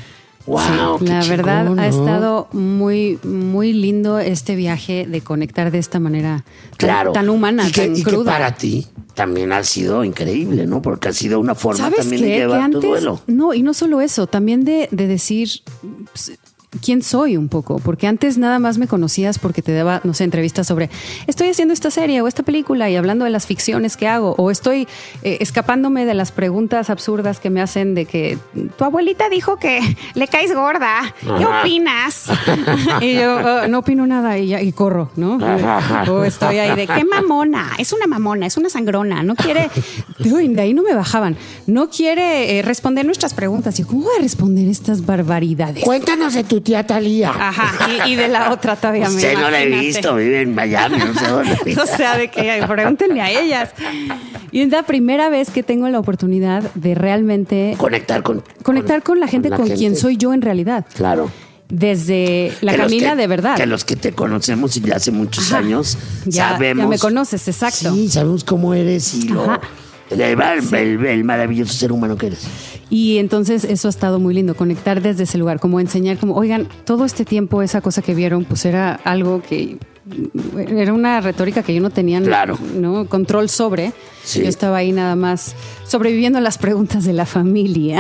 Wow,
Sí,
qué
la verdad
chingón,
ha
¿no?
estado muy, muy lindo este viaje de conectar de esta manera tan,
Claro.
tan humana,
y que,
tan
y que
cruda.
para ti también ha sido increíble, ¿no? Porque ha sido una forma
¿Sabes
también
qué?
de
Que
llevar
antes,
tu duelo.
no, y no solo eso, también de, de decir pues, quién soy un poco, porque antes nada más me conocías porque te daba, no sé, entrevistas sobre estoy haciendo esta serie o esta película y hablando de las ficciones que hago, o estoy eh, escapándome de las preguntas absurdas que me hacen de que tu abuelita dijo que le caes gorda, ¿qué
Ajá.
opinas? Y yo "Oh, no opino nada y, ya, y corro, ¿no?
Ajá.
O estoy ahí de qué mamona, es una mamona, es una sangrona, no quiere, Uy, de ahí no me bajaban, no quiere eh, responder nuestras preguntas. Y yo, ¿cómo voy a responder estas barbaridades?
Cuéntanos de tu tía Talía.
Ajá, y, y de la otra todavía me
Usted no la he
imagínate.
visto, vive en Miami, no sé dónde.
O sea, de que pregúntenle a ellas. Y es la primera vez que tengo la oportunidad de realmente
Conectar con...
conectar con la gente con,
la
quien
gente.
soy yo en realidad.
Claro.
Desde la
Que los
Camila
que-
de verdad.
Que los que te conocemos y ya hace muchos
Ajá.
años
Ya-
sabemos.
ya me conoces, exacto.
Sí, sabemos cómo eres y lo,
Ajá.
el, el- el- el maravilloso ser humano que eres.
Y entonces eso ha estado muy lindo, conectar desde ese lugar, como enseñar, como, oigan, todo este tiempo esa cosa que vieron, pues era algo que era una retórica que yo no tenía
Claro.
¿no? control sobre.
Sí.
Yo estaba ahí nada más sobreviviendo a las preguntas de la familia.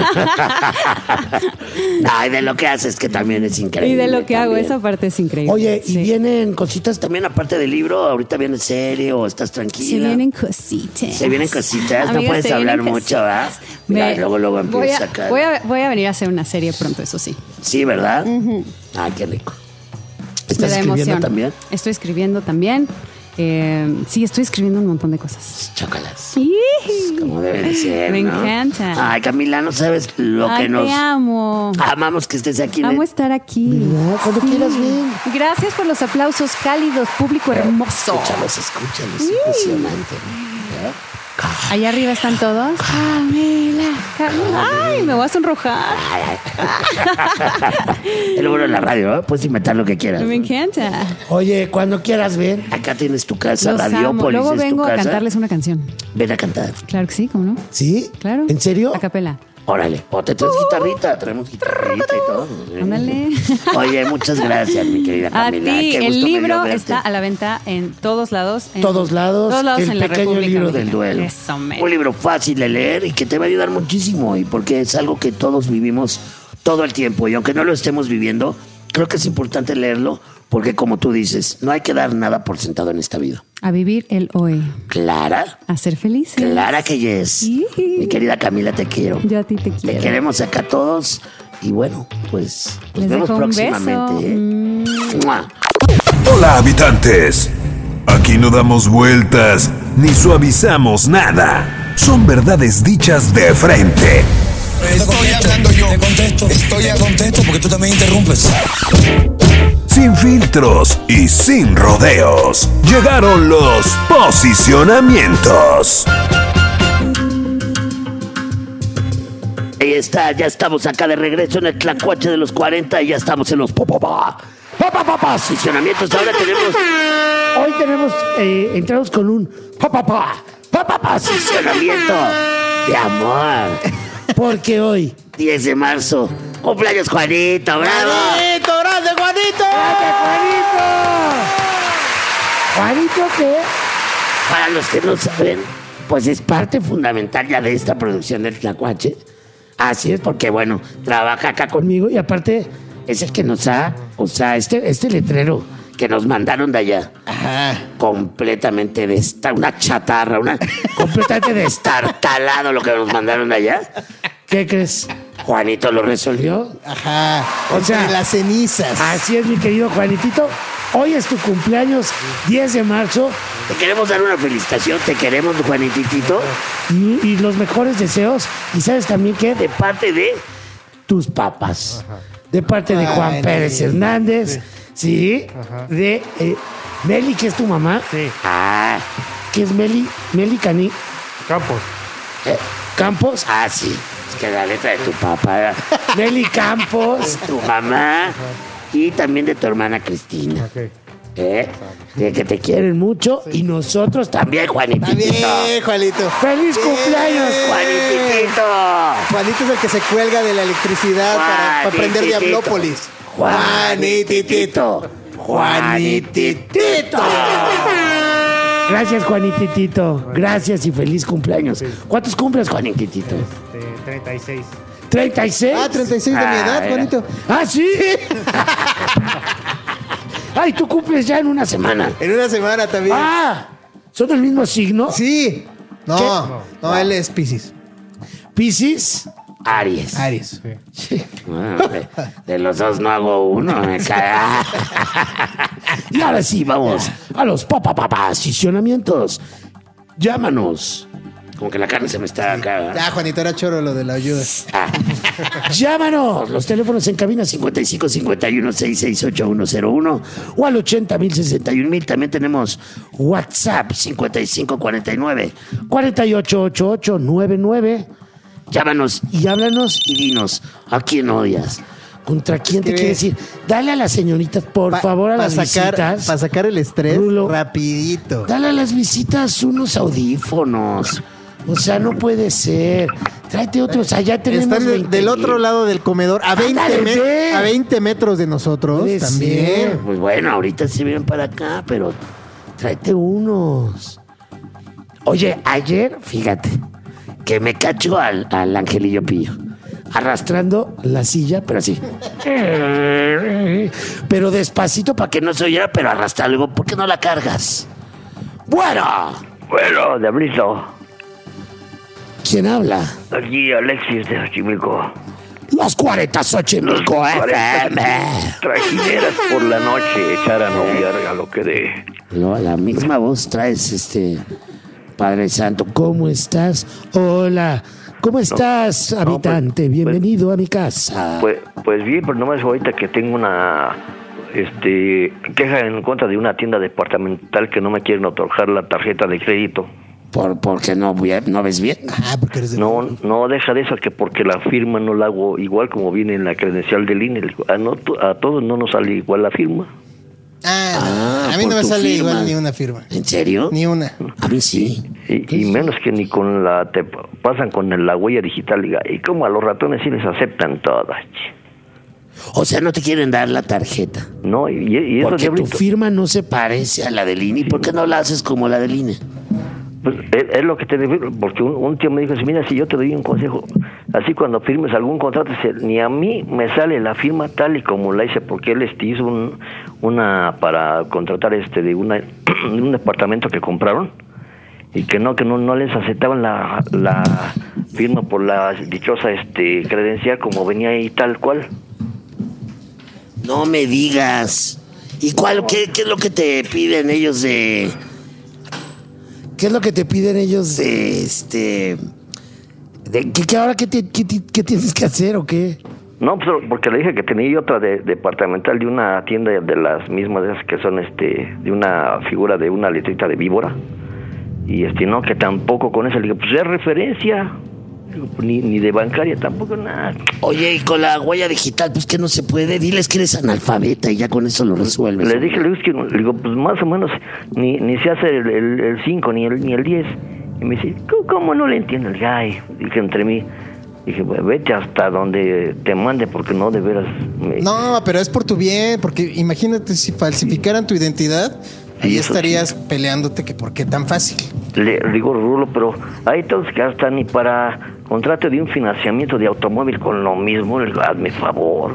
No, y de lo que haces, que también es increíble.
Y de lo que hago,
también.
esa parte es increíble.
Oye, ¿y
Sí.
vienen cositas también aparte del libro? ¿Ahorita viene serie o estás tranquila?
Se vienen cositas.
Se vienen cositas, no
Amigas,
puedes
se
hablar
vienen
mucho,
cositas.
¿verdad? Mira,
Me-
luego, luego
voy
empieza
a,
a sacar.
voy, a, voy a venir a hacer una serie pronto, eso sí.
Sí, ¿verdad? Ay, qué rico.
Me
¿Estás
da
escribiendo
emoción.
también?
Estoy escribiendo también. Eh, sí, estoy escribiendo un montón de cosas.
Chócalas.
Sí.
Como debe de ser,
Me
¿no?
encanta.
Ay, Camila, no sabes lo
Ay,
que nos...
te amo.
Amamos que estés aquí.
Amo estar aquí.
¿Verdad? Cuando quieras, ven.
Gracias por los aplausos cálidos, público hermoso.
Escúchalos, escúchalos. Impresionante. ¿verdad?
Allá arriba están todos. Camila, Camila. Ay, me voy a sonrojar.
Es lo bueno de la radio, ¿no? Puedes inventar lo que quieras.
Me encanta.
Oye, cuando quieras, ven. Acá tienes tu casa,
Los amo.
Radiópolis
Luego
es tu
vengo a
casa.
cantarles una canción.
Ven a cantar.
Claro que sí, ¿cómo no?
¿Sí?
Claro.
¿En serio?
A capela.
Órale. O te traes guitarrita. Traemos guitarrita y todo.
Ándale.
Oye, muchas gracias, mi querida
A
Camila.
ti,
Qué
el
gusto me dio
libro
verte.
está a la venta en todos lados. En
Todos lados,
todos lados
el
en la
pequeño
República
libro del
Mexicana.
duelo.
Eso, mero.
Un libro fácil de leer y que te va a ayudar muchísimo, y porque es algo que todos vivimos todo el tiempo, y aunque no lo estemos viviendo, creo que es importante leerlo Porque como tú dices, no hay que dar nada por sentado en esta vida.
A vivir el hoy.
Clara.
A ser felices.
Clara que yes.
Sí.
Mi querida Camila, te quiero.
Yo a ti te quiero.
Te queremos acá todos. Y bueno, pues nos
Les
vemos
dejo un
próximamente.
beso.
¿eh?
Mm.
¡Mua!
Hola, habitantes. Aquí no damos vueltas ni suavizamos nada. Son verdades dichas de frente.
Estoy hablando yo. Te contesto. Estoy a contesto porque tú también interrumpes.
Sin filtros y sin rodeos. Llegaron los posicionamientos.
Ahí está, ya estamos acá de regreso en el Tlacuache de los cuarenta y ya estamos en los popopá. Papá, posicionamientos. Ahora tenemos. Hoy tenemos. Eh, entramos con un. Papá, papá, posicionamiento de amor. Porque hoy, diez de marzo, cumpleaños Juanito, bravo.
¡Juanito, grande, Juanito!
¡Grande, Juanito! Juanito, que, para los que no saben, pues es parte fundamental ya de esta producción del Tlacuache. Así es, porque bueno, trabaja acá conmigo y aparte es el que nos ha, o sea, este, este letrero que nos mandaron de allá.
Ajá.
Completamente de esta, una chatarra, una completamente destartalado lo que nos mandaron de allá. ¿Qué crees? Juanito lo resolvió.
Ajá.
O sea,
entre las cenizas.
Así es, mi querido Juanitito. Hoy es tu cumpleaños, diez de marzo. Te queremos dar una felicitación, te queremos, Juanititito. Y, y los mejores deseos. Y sabes también que de parte de tus papás. Ajá. De parte de Juan Ay, Pérez sí. Hernández. Sí. sí. De eh, Meli, que es tu mamá.
Sí.
Ah, ¿qué es Meli? Meli Cani.
Campos.
Eh, Campos. Ah, sí. Es que la letra de tu papá. Meli Campos, tu mamá. Ajá. Y también de tu hermana Cristina.
Okay.
¿Eh? De que te quieren mucho. Sí. Y nosotros también, Juanitito.
También, Juanito.
¡Feliz Bien. cumpleaños, Juanitito!
Juanito es el que se cuelga de la electricidad para, para prender Diablópolis.
Juanitito. Juanitito. Gracias, Juanitito. Gracias y feliz cumpleaños. Sí. ¿Cuántos cumples, Juanitito?
Este, treinta y seis.
¿treinta y seis?
Ah, treinta y seis de ah, mi edad, Juanito.
Ah, ¿sí? Ay, tú cumples ya en una semana.
En una semana también.
Ah, ¿son del mismo signo?
Sí. No, no, no, él es Piscis.
¿Piscis? Aries.
Aries.
Sí. Bueno, de, de los dos no hago uno, me cae. Y ahora sí, vamos a los posicionamientos. Llámanos. Como que la carne se me está
sí.
acá.
Ya, Juanito, era choro lo de la ayuda.
Ah. Llámanos. Los teléfonos en cabina cincuenta y cinco cincuenta y uno sesenta y seis ochenta y uno cero uno o al ochenta mil sesenta y un mil. También tenemos WhatsApp cincuenta y cinco cuarenta y nueve cuarenta y ocho ochenta y ocho noventa y nueve. Llámanos y háblanos y dinos a quién odias. ¿Contra quién te quieres decir? Dale a las señoritas, por pa, favor, a las
sacar,
visitas.
Para sacar el estrés, Rulo, rapidito.
Dale a las visitas unos audífonos. O sea, no puede ser. Tráete otros. Allá tenemos
Están de, del otro lado del comedor, a veinte, Ándale, me, a veinte metros de nosotros puede también. Ser.
Pues bueno, ahorita se vienen para acá, pero tráete unos. Oye, ayer, fíjate, que me cacho al, al Angelillo Pillo. Arrastrando la silla, pero así. Pero despacito para que no se oyera, pero arrastra algo. ¿Por qué no la cargas? Bueno.
Bueno, Diablito.
¿Quién habla?
Aquí Alexis de Xochimilco.
Los cuarenta Xochimilco F M.
Trajineras por la noche, echar a noviar a lo que de.
No, la misma voz traes, este... Padre Santo, ¿cómo estás? Hola. ¿Cómo estás, no, habitante? No, pues, Bienvenido pues, a mi casa.
Pues, pues bien, pero nomás ahorita que tengo una este queja en contra de una tienda departamental que no me quieren otorgar la tarjeta de crédito.
¿Por, ¿por qué no, no ves bien?
Ah, porque eres de
no, no, deja de eso, que porque la firma no la hago igual como viene en la credencial del I N E. A, no, a todos no nos sale igual la firma.
Ah, ah, a mí no me sale firma. Igual ni una firma.
¿En serio?
Ni una.
A mí sí.
Y, y menos que ni con la... te pasan con la huella digital. Y como a los ratones sí les aceptan todas.
O sea, no te quieren dar la tarjeta.
No, y, y eso...
Porque tu firma no se parece a la del I N E. ¿Por qué no la haces como la del I N E?
Pues es, es lo que te digo, porque un, un tío me dijo así, mira, si yo te doy un consejo, así cuando firmes algún contrato, ni a mí me sale la firma tal y como la hice, porque él este, hizo un, una para contratar este de una de un departamento que compraron y que no que no, no les aceptaban la, la firma por la dichosa este credencial como venía ahí tal cual.
No me digas. ¿Y cuál qué, qué es lo que te piden ellos de qué es lo que te piden ellos de este de qué, qué ahora qué, te, qué, qué tienes que hacer o qué?
No, pues porque le dije que tenía otra de, departamental de una tienda de las mismas de esas que son este de una figura de una letrita de víbora. Y este no, que tampoco con eso. Le digo, pues es referencia. Digo, pues, ni, ni de bancaria tampoco, nada.
Oye, y con la huella digital, pues que no se puede. Diles que eres analfabeta y ya con eso lo resuelves.
Le dije, le, dije, le digo, pues más o menos ni, ni se hace el cinco ni el ni el diez. Y me dice, ¿cómo no le entiendo? Le dije, ay, dije entre mí. Dije, pues, vete hasta donde te mande, porque no, de veras... Me...
No, pero es por tu bien, porque imagínate si falsificaran tu identidad, ahí estarías sí. peleándote que por qué tan fácil.
Le digo, Rulo, pero hay todos que hasta ni para contrato de un financiamiento de automóvil con lo mismo, le digo, hazme favor.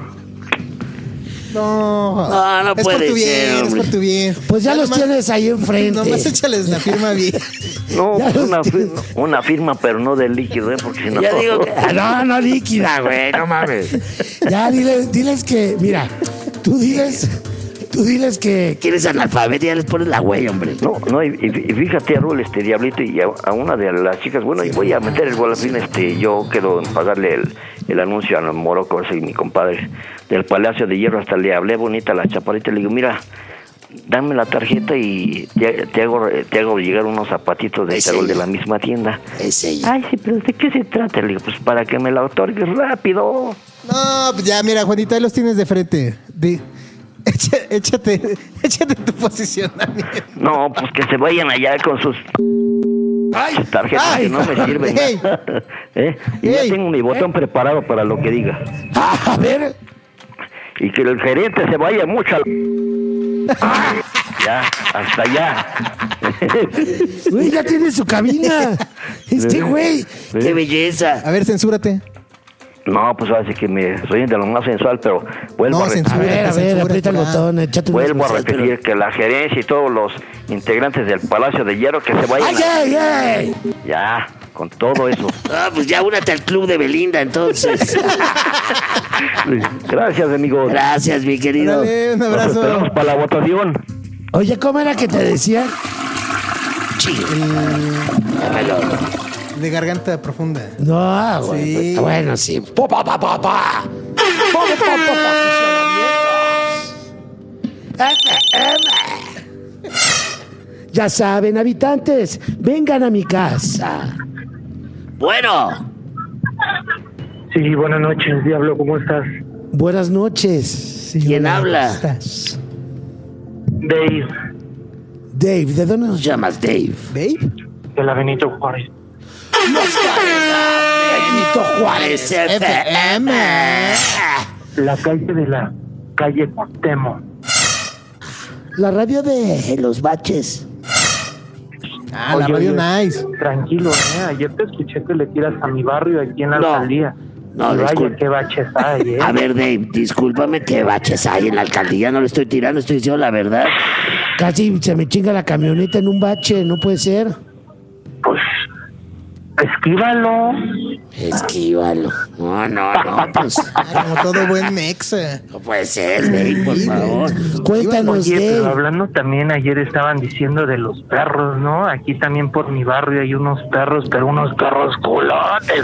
No,
no, no
es
puede
por tu bien,
ser,
es por tu bien.
Pues ya, ya los nomás, tienes ahí enfrente.
Nomás échales la firma bien.
No, pues una, firma, una firma, pero no de líquido, ¿eh? Porque si no...
Ya digo que, no, no líquida, güey, no mames. Ya diles, diles que, mira, tú diles... Tú diles que quieres analfabeto y ya les pones la güey, hombre.
No, no, y, y fíjate, Arul, este Diablito, y a, a una de las chicas, bueno, y voy a meter el golafín, este, yo quedo en pagarle el, el anuncio a Morocco, ese mi compadre, del Palacio de Hierro, hasta le hablé bonita a la chaparrita, le digo, mira, dame la tarjeta y te, te hago te hago llegar unos zapatitos de Carol de la misma tienda.
Es ella.
Ay, sí, pero ¿de qué se trata? Le digo, pues para que me la otorgues rápido.
No, pues ya, mira, Juanita, ahí los tienes de frente. De... Échate, échate tu posicionamiento.
No, pues que se vayan allá con sus
ay,
tarjetas ay, que no me sirven.
Hey,
¿Eh? Y hey, ya tengo mi botón hey. preparado para lo que diga.
Ah, a ver.
Y que el gerente se vaya mucho al... ah, ya, hasta allá.
Güey, ya tiene su cabina. Este güey. Qué belleza.
A ver, censúrate.
No, pues así que me soy de lo más sensual, pero vuelvo
no,
a repetir.
A ver, a ver, aprieta el botón, échate un
Vuelvo a repetir pero... que la gerencia y todos los integrantes del Palacio de Hierro que se vayan.
¡Ay, a... ay, ay!
Ya, con todo eso.
Ah, pues ya únate al club de Belinda, entonces.
Gracias, amigo.
Gracias, mi querido.
Dale, un abrazo.
Nos esperamos para la votación.
Oye, ¿cómo era que te decía?
Sí.
El...
De garganta profunda.
No, güey. Sí. Bueno, sí. Pa, pa, pa, pa, pa. Ya saben, habitantes, vengan a mi casa. Bueno.
Sí, buenas noches, Diablo, ¿cómo estás?
Buenas noches. ¿Quién habla?
¿Cómo estás? Dave.
Dave, ¿de dónde nos llamas, Dave?
¿Dave?
De la Benito Juárez.
Los Benito Juárez F M.
La calle de la calle Cuauhtémoc.
La radio de los baches.
Ah, oye, la radio oye, nice.
Tranquilo, ¿eh? Ayer te escuché que le tiras a mi barrio aquí en la no, alcaldía.
No,
y vaya, qué baches hay, ¿eh?
A ver, Dave, discúlpame, qué baches hay en la alcaldía. No le estoy tirando, estoy diciendo la verdad. Casi se me chinga la camioneta en un bache, no puede ser.
Pues... esquívalo.
Esquívalo. No, no, no, pues.
Como todo buen mexa.
No puede ser, Dave, por favor. Cuéntanos,
Oye,
Dave.
Pero hablando también, ayer estaban diciendo de los perros, ¿no? Aquí también por mi barrio hay unos perros, pero unos perros culotes.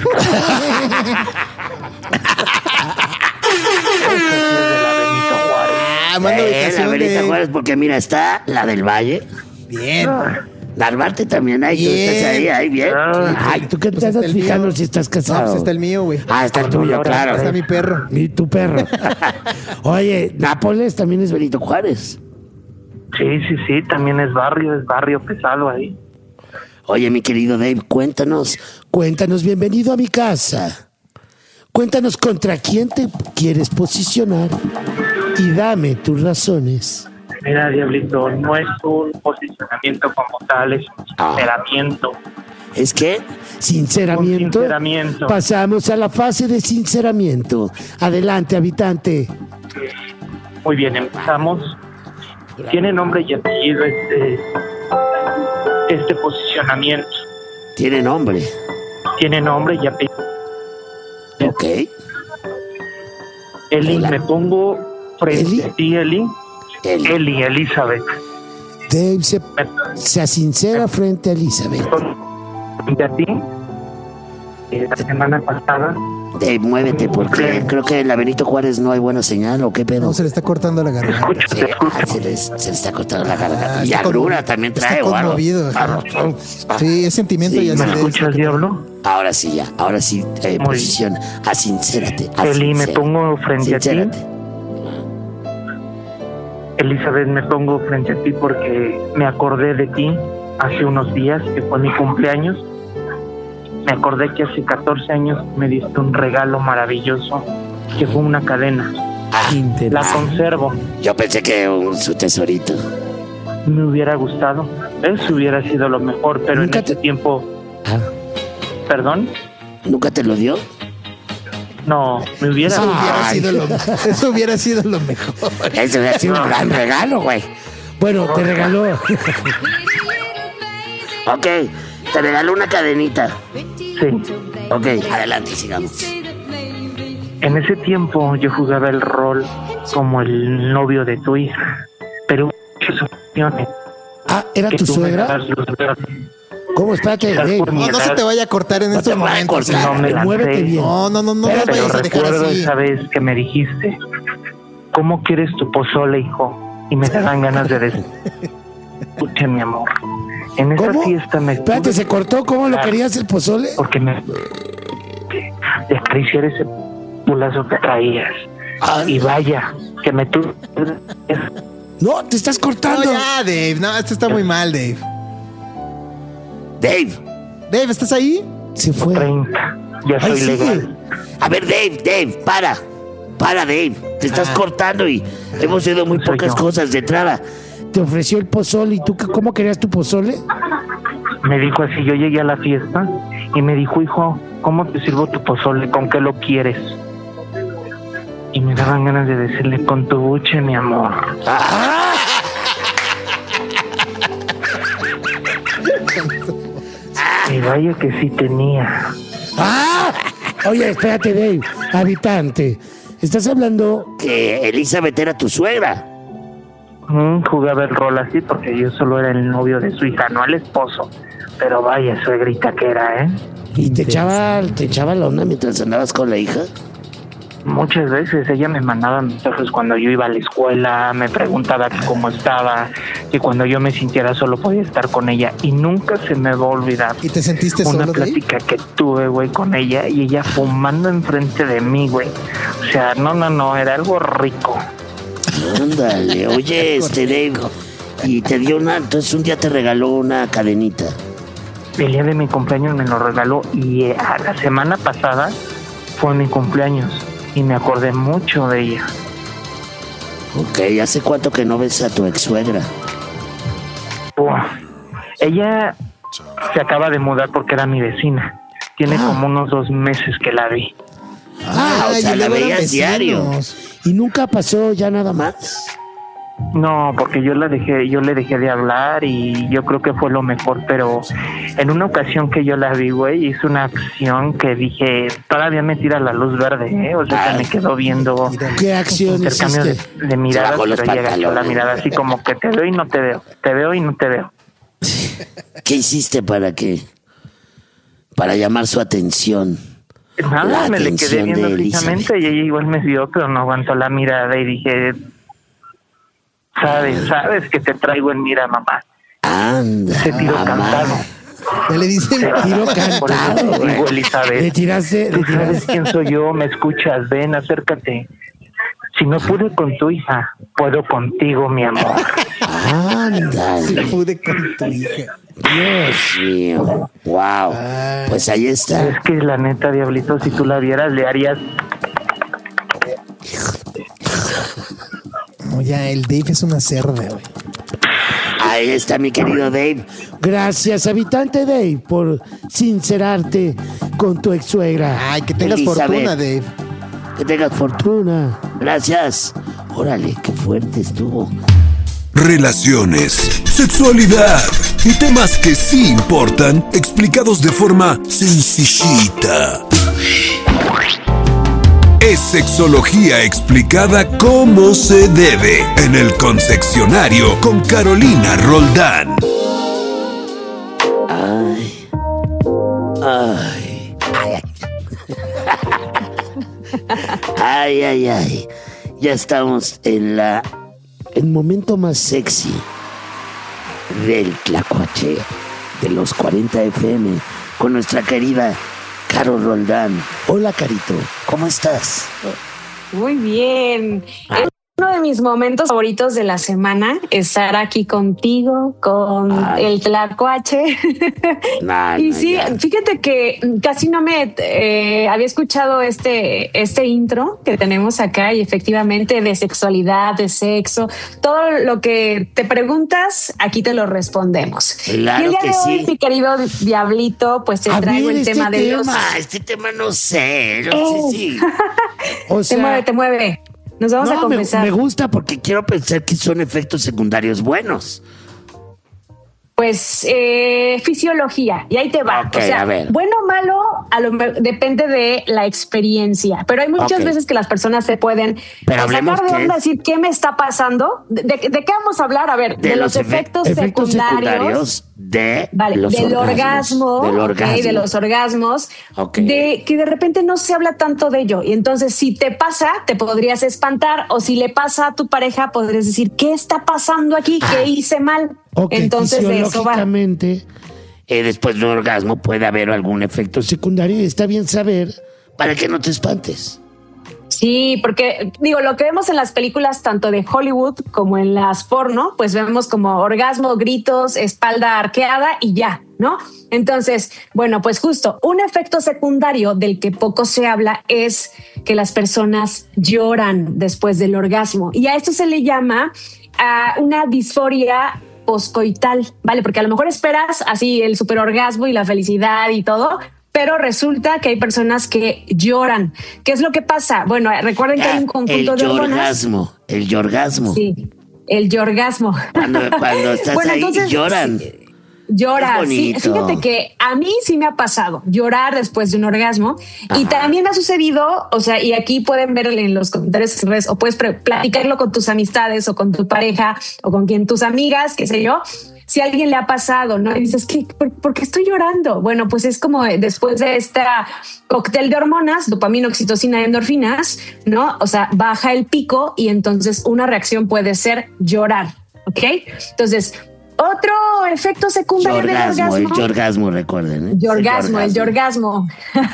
De la Benito Juárez.
Ah, manda eh, la Benito de... Juárez, porque mira, está la del Valle.
Bien.
Ah. Narvarte también hay, bien. Tú estás ahí, ahí, bien. Ah, ay, ¿tú qué te pues estás fijando mío. Si estás casado? No,
pues está el mío, güey.
Ah, está el tuyo, claro.
Está mi perro.
Y tu perro. Oye, Nápoles también es Benito Juárez.
Sí, sí, sí, también es barrio, es barrio pesado ahí.
Oye, mi querido Dave, cuéntanos, cuéntanos, bienvenido a mi casa. Cuéntanos contra quién te quieres posicionar y dame tus razones.
Mira, Diablito, no es un posicionamiento como tal, es un sinceramiento.
¿Es qué? Sinceramiento.
Un sinceramiento.
Pasamos a la fase de sinceramiento. Adelante, habitante.
Muy bien, empezamos. Tiene nombre y apellido este, este posicionamiento.
Tiene nombre.
Tiene nombre y apellido.
Ok.
Eli,
Hola.
me pongo frente
¿Eli?
a ti, Eli.
Eli.
Eli, Elizabeth.
Dave se, se sincera frente a Elizabeth.
Frente a ti. Eh, la semana pasada.
Dave, muévete, porque
Sí.
creo que en la Benito Juárez no hay buena señal, ¿o qué pedo?
No, se le está cortando la garganta.
Escucha,
Sí,
te escucho.
ah, se, les- se le está cortando la garganta.
Ah,
y
está
agrura
conmovido.
también
Está
trae, o algo.
conmovido, ajá. Sí, es sentimiento
Sí,
y
¿me
así
¿Me
de-
escuchas, Diablo?
Ahora sí, ya. Ahora sí, eh,
Muy
posición. Asincérate.
Eli, me pongo frente a ti.
Sincérate.
Elizabeth, me pongo frente a ti porque me acordé de ti hace unos días, que fue mi cumpleaños. Me acordé que hace catorce años me diste un regalo maravilloso, que fue una cadena.
Ah,
La conservo.
yo pensé que un, su tesorito.
Me hubiera gustado. Eso hubiera sido lo mejor, pero en
Nunca
ese
te-
tiempo...
Ah,
¿Perdón?
¿nunca te lo dio?
No, me hubiera...
Eso hubiera,
Ay.
sido lo, eso hubiera sido lo mejor.
Ese hubiera sido un gran regalo, güey. Bueno, te regaló. Ok, te regaló una cadenita.
Sí.
Ok, adelante, sigamos.
En ese tiempo yo jugaba el rol como el novio de tu hija, pero hubo muchas opciones.
Ah, ¿era
que
tu
tú me
suegra?
dabas luz verde.
¿Cómo? Espérate,
Quizás
Dave.
por mi
No, no se
edad,
te vaya a cortar en
No
estos
te vaya a
momentos.
cortar.
No me la
Muévete
sé.
bien.
No, no, no, no lo
Espérate,
Pero
vayas a dejar
recuerdo
así.
esa vez que me dijiste, ¿cómo quieres tu pozole, hijo? Y me daban ganas de decir, escuche, mi amor, en esa
¿Cómo?
fiesta me...
Espérate, ¿se cortó? ¿Cómo lo querías el pozole?
Porque me... de acariciar ese pulazo que traías.
Ah,
Y vaya, que me tuve...
no, te estás
No,
cortando.
ya, Dave. No, esto está muy mal, Dave.
Dave,
Dave, ¿estás ahí?
se fue.
treinta. Ya
Ay,
soy
sigue.
legal.
A ver, Dave, Dave, para. Para, Dave. Te estás cortando y hemos oído muy
Soy
pocas
yo.
cosas de entrada. Te ofreció el pozole y tú, qué- ¿cómo querías tu pozole?
Me dijo así, yo llegué a la fiesta y me dijo, hijo, ¿cómo te sirvo tu pozole? ¿Con qué lo quieres? Y me daban ganas de decirle, con tu buche, mi amor.
¡Ah!
Y vaya que sí tenía.
¡Ah! Oye, espérate, Dave. Habitante. Estás hablando que Elizabeth era tu suegra.
Mm, jugaba el rol así porque yo solo era el novio de su hija, no el esposo. Pero vaya suegrita que era, ¿eh?
¿Y te echaba, te echaba la onda mientras andabas con la hija?
Muchas veces ella me mandaba mensajes cuando yo iba a la escuela, me preguntaba que cómo estaba, que cuando yo me sintiera solo podía estar con ella y nunca se me va a olvidar
¿Y te sentiste
una
solo, Dave?
plática que tuve, güey, con ella y ella fumando enfrente de mí, güey. O sea, no, no, no, era algo rico.
Ándale, oye, este Dave. Y te dio una, entonces un día te regaló una cadenita.
El día de mi cumpleaños me lo regaló y eh, a la semana pasada fue mi cumpleaños y me acordé mucho de ella.
Ok, ¿hace cuánto que no ves a tu ex suegra?
Buah. Ella se acaba de mudar porque era mi vecina. Tiene
Ah.
como unos dos meses que la vi.
Ah, o
Ay,
sea,
y
la
luego eran
veías diario.
vecinos.
¿Y nunca pasó ya nada más?
No, porque yo la dejé, yo le dejé de hablar y yo creo que fue lo mejor, pero en una ocasión que yo la vi, güey, hizo una acción que dije, todavía me tira la luz verde, ¿eh? O sea,
Ay.
que me quedó viendo
¿Qué acción
intercambio de,
hiciste?
de miradas,
Se bajó los
pero ella agachó la
pantalones.
mirada así como que te veo y no te veo, te veo y no te veo.
¿Qué hiciste para que? Para llamar su atención.
Nada,
La
me le quedé
atención
viendo
de
fijamente
Elizabeth.
y ella igual me vio, pero no aguantó la mirada y dije, sabes, sabes que te traigo en mira, mamá.
Anda,
Ese tiro
mamá.
cantado.
Ya le dicen
Tiro
Por eso
cantado,
te
güey.
digo, Elizabeth.
Le tiraste, le
Tú sabes
tiraste.
quién soy yo, me escuchas, ven, acércate. Si no pude con tu hija, puedo contigo, mi amor.
Ándale,
pude con tu hija.
Dios mío. Wow. Pues ahí
Es
está.
que la neta, Diablito, si tú la vieras, le harías...
No, ya, el Dave es una cerda, güey.
Ahí está mi querido Dave. Gracias, habitante Dave, por sincerarte con tu ex suegra.
Ay, que tengas
Elizabeth.
fortuna, Dave.
Que tengas fortuna. Gracias. Órale, qué fuerte estuvo.
Relaciones, sexualidad y temas que sí importan, explicados de forma sencillita. Es sexología explicada como se debe en el Consexionario con Carolina Roldán.
Ay. Ay. Ay, ay. Ay, ay, ay. Ya estamos en la... el momento más sexy del Tlacuache de los cuarenta F M con nuestra querida Caro Roldán. Hola, Carito, ¿cómo estás?
Muy bien. Es uno de mis momentos favoritos de la semana, estar aquí contigo, con Ay. el Tlacuache. Nah, y nah, sí, ya. Fíjate que casi no me eh, había escuchado este, este intro que tenemos acá, y efectivamente de sexualidad, de sexo, todo lo que te preguntas, aquí te lo respondemos.
Claro
y el día
que
de hoy,
sí.
mi querido Diablito, pues te
A
traigo
ver,
el
este
tema de
tema,
los...
Este tema no sé, no
Oh.
sé si... O
sea, te mueve, te mueve. Nos vamos
no,
a comenzar.
Me, me gusta porque quiero pensar que son efectos secundarios buenos.
Pues eh, fisiología, y ahí te va.
Okay,
o sea,
a ver.
bueno o malo, a lo, depende de la experiencia, pero hay muchas
Okay.
veces que las personas se pueden
Pero hablemos
sacar de
que
onda,
es-
decir qué me está pasando. ¿De, de, de qué vamos a hablar? A ver, de,
De
los,
los efe-
efectos,
efectos
secundarios.
secundarios de
Vale,
los
del
orgasmos,
orgasmo,
del
ok,
orgasmo.
de los orgasmos,
Ok.
de que de repente no se habla tanto de ello. Y entonces, si te pasa, te podrías espantar, o si le pasa a tu pareja, podrías decir, ¿qué está pasando aquí? ¿Qué
Ah.
hice mal?
Ok,
Entonces, de eso va.
fisiológicamente, eh, después de un orgasmo puede haber algún efecto secundario y está bien saber para que no te espantes.
Sí, porque digo, lo que vemos en las películas tanto de Hollywood como en las porno, pues vemos como orgasmo, gritos, espalda arqueada y ya, ¿no? Entonces, bueno, pues justo un efecto secundario del que poco se habla es que las personas lloran después del orgasmo, y a esto se le llama a una disforia poscoital, ¿vale? Porque a lo mejor esperas así el superorgasmo y la felicidad y todo, pero resulta que hay personas que lloran. ¿Qué es lo que pasa? Bueno, recuerden que hay un conjunto
el
de hormonas.
yorgasmo, el yorgasmo.
Sí, el yorgasmo.
Cuando, cuando estás
Bueno,
ahí
entonces,
lloran.
sí, llora,
Es
sí.
bonito.
Fíjate que a mí sí me ha pasado llorar después de un orgasmo.
Ajá.
Y también ha sucedido, o sea, y aquí pueden ver en los comentarios en redes, o puedes pre- platicarlo con tus amistades o con tu pareja o con quien tus amigas, qué sé yo. Si a alguien le ha pasado, ¿no? Y dices, ¿qué? ¿Por, por qué estoy llorando? Bueno, pues es como después de este cóctel de hormonas, dopamina, oxitocina, endorfinas, ¿no? O sea, baja el pico y entonces una reacción puede ser llorar, ¿ok? Entonces, otro efecto secundario del
Yorgasmo,
orgasmo.
el yorgasmo, recuerden. ¿eh?
Yorgasmo, el yorgasmo.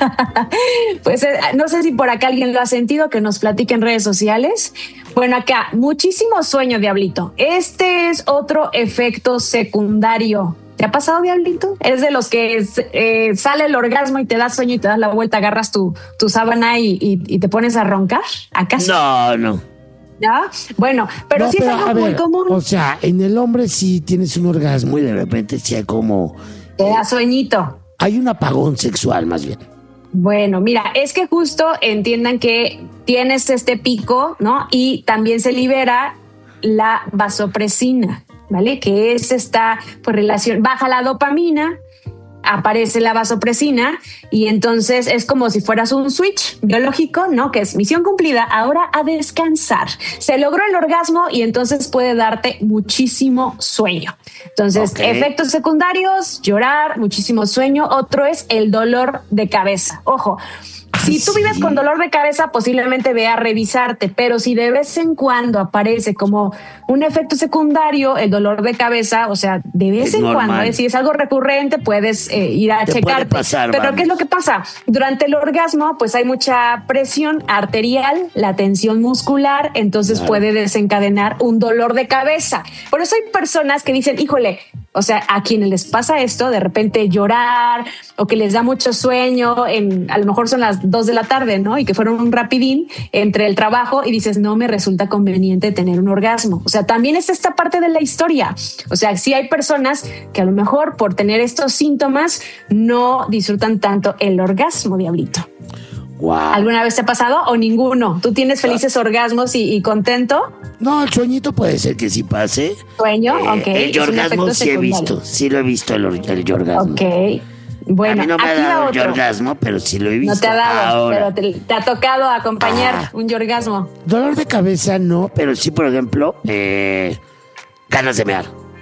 Pues eh, no sé si por acá alguien lo ha sentido, que nos platique en redes sociales. Bueno, acá, muchísimo sueño, Diablito. Este es otro efecto secundario. ¿Te ha pasado, Diablito? ¿Eres de los que eh, sale el orgasmo y te da sueño y te das la vuelta, agarras tu, tu sábana y, y, y te pones a roncar? ¿Acaso?
No, no.
¿Ya? Bueno, pero
No,
sí
pero,
es
a
algo muy
ver,
común.
O sea, en el hombre sí tienes un orgasmo y de repente sí hay como...
Te da sueñito.
Hay un apagón sexual, más bien.
Bueno, mira, es que justo entiendan que tienes este pico, ¿no? Y también se libera la vasopresina, ¿vale? Que es esta pues, relación, baja la dopamina, aparece la vasopresina y entonces es como si fueras un switch biológico, ¿no? Que es misión cumplida, ahora a descansar. Se logró el orgasmo y entonces puede darte muchísimo sueño. Entonces,
Ok.
efectos secundarios, llorar, muchísimo sueño. Otro es el dolor de cabeza. Ojo, si tú vives con dolor de cabeza, posiblemente ve a revisarte, pero si de vez en cuando aparece como un efecto secundario, el dolor de cabeza, o sea, de vez
Es
en
normal.
cuando, ¿eh? Si es algo recurrente, puedes eh, ir a
Te puede
checarte.
pasar,
pero
vamos.
¿qué es lo que pasa? Durante el orgasmo, pues hay mucha presión arterial, la tensión muscular, entonces
Claro.
puede desencadenar un dolor de cabeza. Por eso hay personas que dicen, híjole, O sea, a quienes les pasa esto, de repente llorar o que les da mucho sueño, en, a lo mejor son las dos de la tarde, ¿no? Y que fueron un rapidín entre el trabajo y dices, no me resulta conveniente tener un orgasmo. O sea, también es esta parte de la historia. O sea, sí hay personas que a lo mejor por tener estos síntomas no disfrutan tanto el orgasmo, Diablito.
Wow.
¿Alguna vez te ha pasado o ninguno? ¿Tú tienes felices orgasmos y, y contento?
No, el sueñito puede ser que sí pase.
¿Sueño?
Eh,
ok.
El orgasmo sí he visto, sí lo he visto el, or- el orgasmo.
Ok. Bueno,
a mí no me ha
aquí va
dado el
otro.
orgasmo, pero sí lo he visto.
No te ha dado,
Ahora,
pero te, te ha tocado acompañar
Ah.
un orgasmo.
dolor de cabeza no, pero sí, por ejemplo, eh, ganas de mear.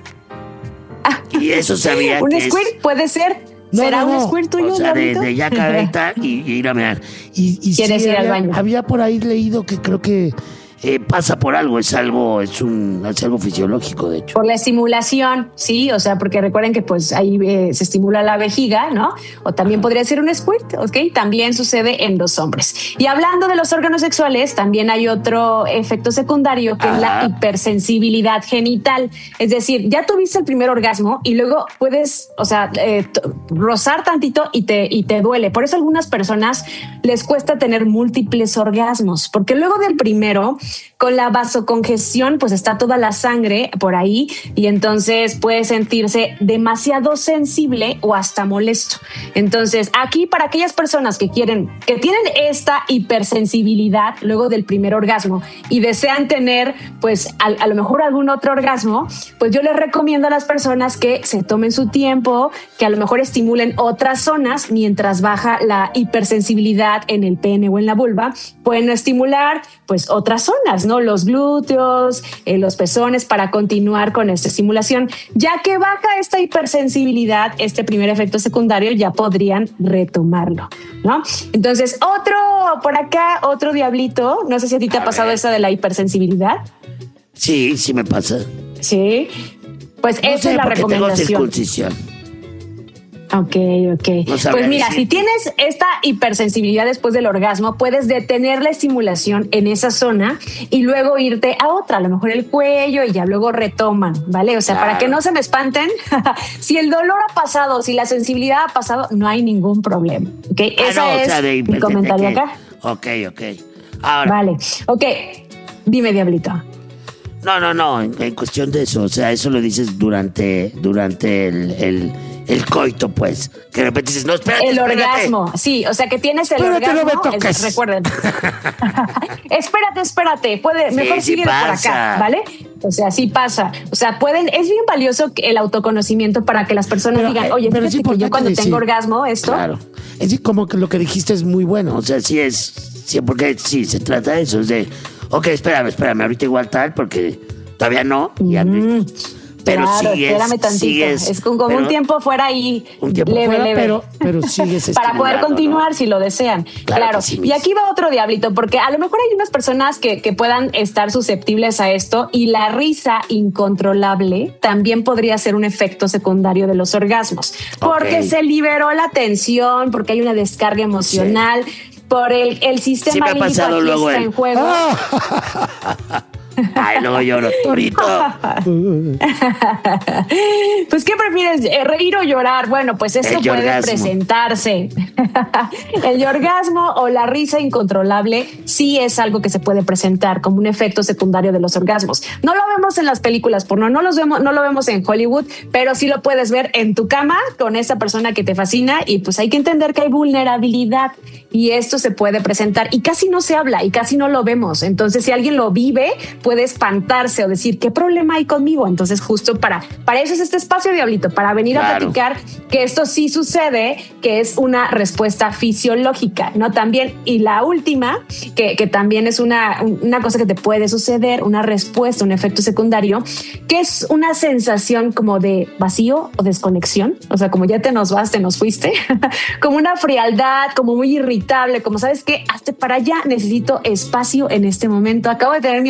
Y eso sabía
¿Un
que es-
squirt puede ser?
No,
¿Será
no, no.
un squirt tuyo,
O sea, de,
Diablito?
de ya calentar y, y ir a mear. Y, y
¿Quieres
sí,
ir al
había,
baño?
había por ahí leído que creo que eh, pasa por algo, es algo, es un, es algo fisiológico, de hecho.
Por la estimulación, sí, o sea, porque recuerden que pues ahí eh, se estimula la vejiga, ¿no? O también podría ser un squirt, ¿ok? También sucede en los hombres. Y hablando de los órganos sexuales, también hay otro efecto secundario que es la
Ajá.
hipersensibilidad genital. Es decir, ya tuviste el primer orgasmo y luego puedes, o sea, eh, t- rozar tantito y te, y te duele. Por eso a algunas personas les cuesta tener múltiples orgasmos, porque luego del primero, con la vasocongestión, pues está toda la sangre por ahí y entonces puede sentirse demasiado sensible o hasta molesto. Entonces, aquí para aquellas personas que quieren, que tienen esta hipersensibilidad luego del primer orgasmo y desean tener, pues a, a lo mejor algún otro orgasmo, pues yo les recomiendo a las personas que se tomen su tiempo, que a lo mejor estimulen otras zonas mientras baja la hipersensibilidad en el pene o en la vulva. Pueden estimular pues otras zonas, ¿no? Los glúteos, eh, los pezones, para continuar con esta estimulación. Ya que baja esta hipersensibilidad, este primer efecto secundario, ya podrían retomarlo, ¿no? Entonces, otro, por acá, otro diablito, no sé si a ti te ha pasado esa de la hipersensibilidad.
Sí, sí me pasa.
Sí, pues
No
esa
sé,
es la
porque tengo
recomendación.
circuncisión.
Ok, ok.
No sabría
Pues mira,
decir.
si tienes esta hipersensibilidad después del orgasmo, puedes detener la estimulación en esa zona y luego irte a otra, a lo mejor el cuello, y ya luego retoman, ¿vale? O sea,
Claro.
para que no se me espanten, si el dolor ha pasado, si la sensibilidad ha pasado, no hay ningún problema. ¿Ok?
Ah,
Esa
no, o
es
sea, de-
mi
de-
comentario
de que-
acá.
Ok, ok. Ahora,
Vale, ok. Dime, Diablito.
no, no, no, en, en cuestión de eso, o sea, eso lo dices durante, durante el, el, el coito, pues. Que de repente dices, no, espérate,
El
espérate.
orgasmo, sí, o sea que tienes el
Espérate, no
orgasmo.
me toques.
es- recuerden. espérate, espérate, puede,
Sí,
mejor
sí
sigue por
pasa.
acá, ¿vale? O sea, sí pasa. O sea, pueden, es bien valioso que el autoconocimiento para que las personas
Pero,
digan,
eh,
oye,
pero
fíjate
es
que yo
importante
cuando
decir-
tengo orgasmo, esto.
Claro. Es decir, como que lo que dijiste es muy bueno. O sea, sí es. Sí, porque sí, se trata de eso. Es de. Ok, espérame, espérame. Ahorita igual tal, porque todavía no. Y antes- pero
claro,
sigues.
espérame tantito.
sigues,
es como, como
pero-
un tiempo fuera ahí.
Un tiempo
leve,
fuera,
leve.
pero- pero sigues
Para poder
estimulando,
continuar
¿no?
si lo desean.
Claro
Claro.
que sí,
Y
Miss.
aquí va otro diablito, porque a lo mejor hay unas personas que, que puedan estar susceptibles a esto y la risa incontrolable también podría ser un efecto secundario de los orgasmos. Porque
Ok.
se liberó la tensión, porque hay una descarga emocional. Por el, el sistema
Sí me ha
límbico
pasado
aquí
luego
está
el-
en juego.
Ay, luego lloro, Torito.
Pues, ¿qué prefieres? eh, ¿Reír o llorar? Bueno, pues esto
El
puede
yorgasmo.
presentarse. El orgasmo o la risa incontrolable sí es algo que se puede presentar como un efecto secundario de los orgasmos. No lo vemos en las películas porno, no, los vemos, no lo vemos en Hollywood, pero sí lo puedes ver en tu cama con esa persona que te fascina, y pues hay que entender que hay vulnerabilidad y esto se puede presentar y casi no se habla y casi no lo vemos. Entonces, si alguien lo vive, puede espantarse o decir, ¿qué problema hay conmigo? Entonces, justo para, para eso es este espacio, Diablito, para venir
Claro.
a platicar que esto sí sucede, que es una respuesta fisiológica, ¿no? También, y la última, que, que también es una, una cosa que te puede suceder, una respuesta, un efecto secundario, que es una sensación como de vacío o desconexión, o sea, como ya te nos vas, te nos fuiste, como una frialdad, como muy irritable, como, ¿sabes qué? Hazte para allá, necesito espacio en este momento, acabo de tener mi orgasmo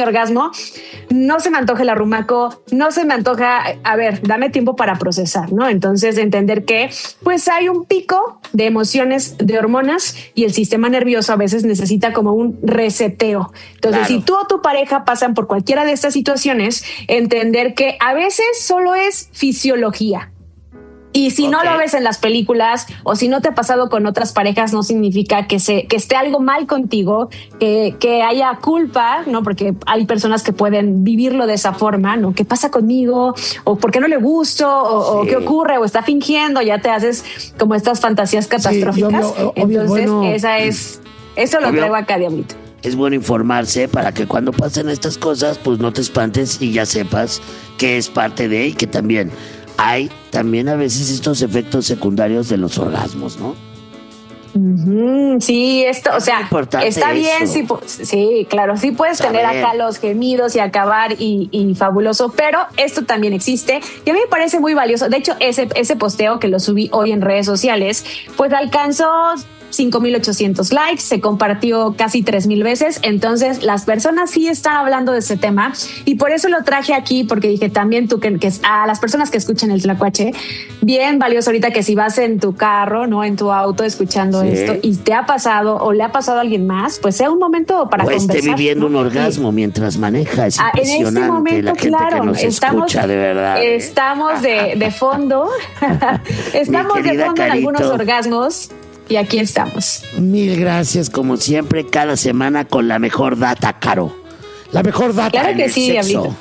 ¿no? No se me antoja el arrumaco, no se me antoja, a ver, dame tiempo para procesar, ¿no? Entonces, entender que pues hay un pico de emociones, de hormonas y el sistema nervioso a veces necesita como un reseteo. Entonces, claro. Si tú o tu pareja pasan por cualquiera de estas situaciones, entender que a veces solo es fisiología. Y si okay. no lo ves en las películas o si no te ha pasado con otras parejas, no significa que, se, que esté algo mal contigo, que, que haya culpa, ¿no? Porque hay personas que pueden vivirlo de esa forma, ¿no? ¿Qué pasa conmigo? ¿O por qué no le gusto? ¿O, sí. o qué ocurre? ¿O está fingiendo? Ya te haces como estas fantasías catastróficas. Sí, obvio, obvio, Entonces, bueno, esa es, eso lo obvio. traigo acá, Diablito.
Es bueno informarse para que cuando pasen estas cosas, pues no te espantes y ya sepas que es parte de y que también... hay también a veces estos efectos secundarios de los orgasmos, ¿no?
Uh-huh, sí, esto, o sea, está bien,
eso.
sí, sí, claro, sí puedes Saber. tener acá los gemidos y acabar y, y fabuloso, pero esto también existe y a mí me parece muy valioso. De hecho, ese, ese posteo que lo subí hoy en redes sociales, pues alcanzó cinco mil ochocientos likes, se compartió casi tres mil veces, entonces las personas sí están hablando de ese tema y por eso lo traje aquí, porque dije también tú que, que a las personas que escuchan el Tlacuache, bien valioso ahorita que si vas en tu carro, no en tu auto escuchando sí. esto y te ha pasado o le ha pasado a alguien más, pues sea un momento para
o
conversar.
O esté viviendo ¿no? un orgasmo sí. mientras maneja, es ah, impresionante en este momento, la gente claro, que nos
estamos,
escucha de verdad.
Estamos de, de fondo, estamos de fondo Carito. en algunos orgasmos. Y aquí estamos.
Mil gracias, como siempre, cada semana con la mejor data, Caro. La mejor data
claro
en
que
el
sí,
sexo.
Diablito.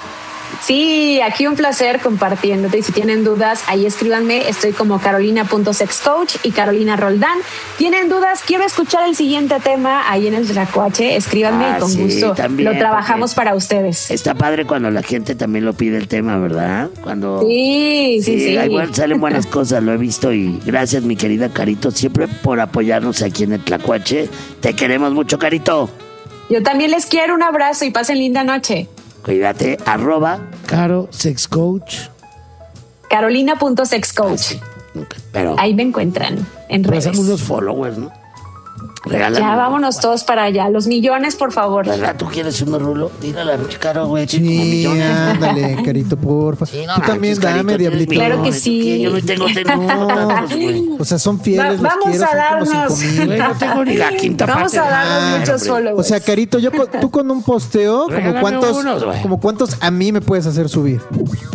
Sí, aquí un placer compartiéndote. Y si tienen dudas, ahí escríbanme. Estoy como carolina punto sexcoach y Carolina Roldán. ¿Tienen dudas? Quiero escuchar el siguiente tema ahí en el Tlacuache. Escríbanme ah, y con sí, gusto también, lo trabajamos para ustedes.
Está padre cuando la gente también lo pide el tema, ¿verdad? Cuando
Sí, sí, sí. sí.
Hay, salen buenas cosas, lo he visto y gracias, mi querida Carito, siempre por apoyarnos aquí en el Tlacuache. Te queremos mucho, Carito.
Yo también les quiero un abrazo y pasen linda noche.
Cuídate, arroba Caro Sexcoach.
Carolina punto sexcoach.
Ah, sí. Pero
ahí me encuentran en redes.
Hacemos unos followers, ¿no? Regálame
ya vámonos uno. todos para allá. Los millones, por favor.
¿Verdad? ¿Tú quieres uno, Rulo? Dile a Caro, güey.
Sí, ándale, Carito, porfa. Sí, no, Tú también dame, Carito, Diablito.
Claro que sí.
Yo no tengo tantos, güey.
O sea, son fieles,
Va,
los
vamos
quiero,
a darnos.
Son como cinco mil.
No tengo ni la quinta
vamos
parte.
Vamos a darnos ah, muchos followers.
O sea, Carito, yo tú con un posteo, como cuántos, unos, como cuántos a mí me puedes hacer subir.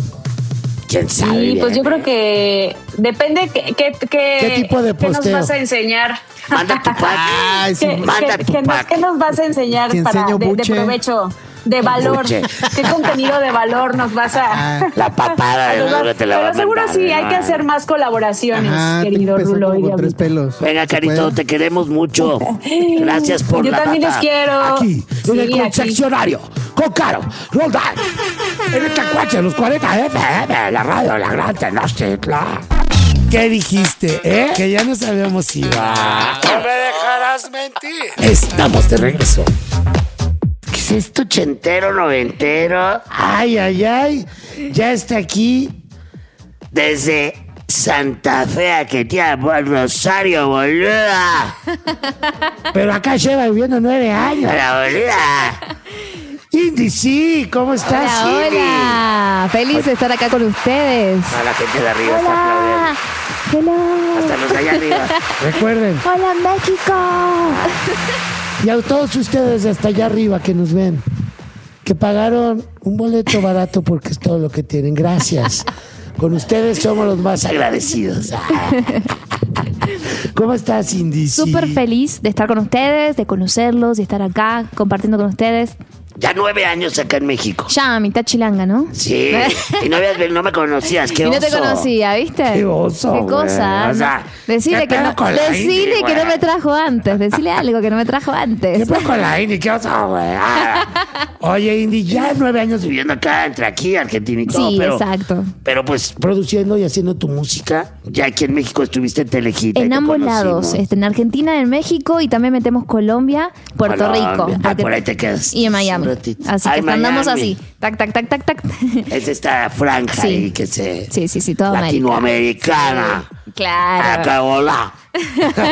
¿Quién sabe?
Sí,
bien,
pues yo
bien.
creo que depende qué qué
¿Qué tipo de posteo?
¿Qué nos vas a enseñar?
Manda tu pack.
Ay, sí. ¿Qué, Manda tu ¿qué, pack. ¿Qué nos vas a enseñar para de, de provecho? De valor. Buche. ¿Qué contenido de valor nos vas a...?
La papada de
Pero
te la
Pero seguro mandar, sí, hay que hacer más colaboraciones,
Ajá,
querido Rulo y
tres pelos.
Venga, Carito, te queremos mucho. Gracias por
Yo
la
también
data.
les quiero.
Aquí,
sí,
en el confeccionario, con Caro, Roldán, en el Tlacuache, los cuarenta F M, la radio, la gran Tenochtitlan. ¿Qué dijiste, eh? Que ya nos habíamos ido.
No me dejarás mentir.
Estamos de regreso. ¿Qué es esto, ochentero, noventero? Ay, ay, ay. Ya está aquí desde Santa Fe, a que tía Rosario, boluda. Pero acá lleva viviendo nueve años, la boluda. Indy, sí, ¿cómo estás,
hola,
Indy?
Hola, feliz de estar acá con ustedes.
A la gente de arriba
hola.
está aplaudiendo.
Hello.
Hasta los de allá arriba. Recuerden.
Hola, México.
Y a todos ustedes hasta allá arriba que nos ven, que pagaron un boleto barato porque es todo lo que tienen. Gracias. Con ustedes somos los más agradecidos. ¿Cómo estás, Indy?
Súper feliz de estar con ustedes, de conocerlos, de estar acá compartiendo con ustedes.
Ya nueve años acá en México.
Ya, mitad chilanga, ¿no?
Sí. Y no, habías, no me conocías. Qué
y no
oso.
te conocía, ¿viste?
Qué oso.
Qué cosa.
O sea,
decirle que, no, decirle que no me trajo antes. Decirle algo que no me trajo antes.
¿Qué fue con la Indy? ¿Qué oso, güey? Ah. Oye, Indy, ya nueve años viviendo acá, entre aquí, Argentina y todo.
Sí,
pero,
exacto.
Pero pues produciendo y haciendo tu música. Ya aquí en México estuviste en Telehit.
En ambos lados. Este, en Argentina, en México y también metemos Colombia, Puerto
Colombia.
Rico.
Ah, por ahí te quedas.
Y en Miami. Así
Ay,
que andamos
Miami.
así. Tac, tac, tac, tac, tac.
Es esta franja
sí.
ahí que se...
Sí, sí, sí, toda
latinoamericana.
Sí, claro.
Acá, hola.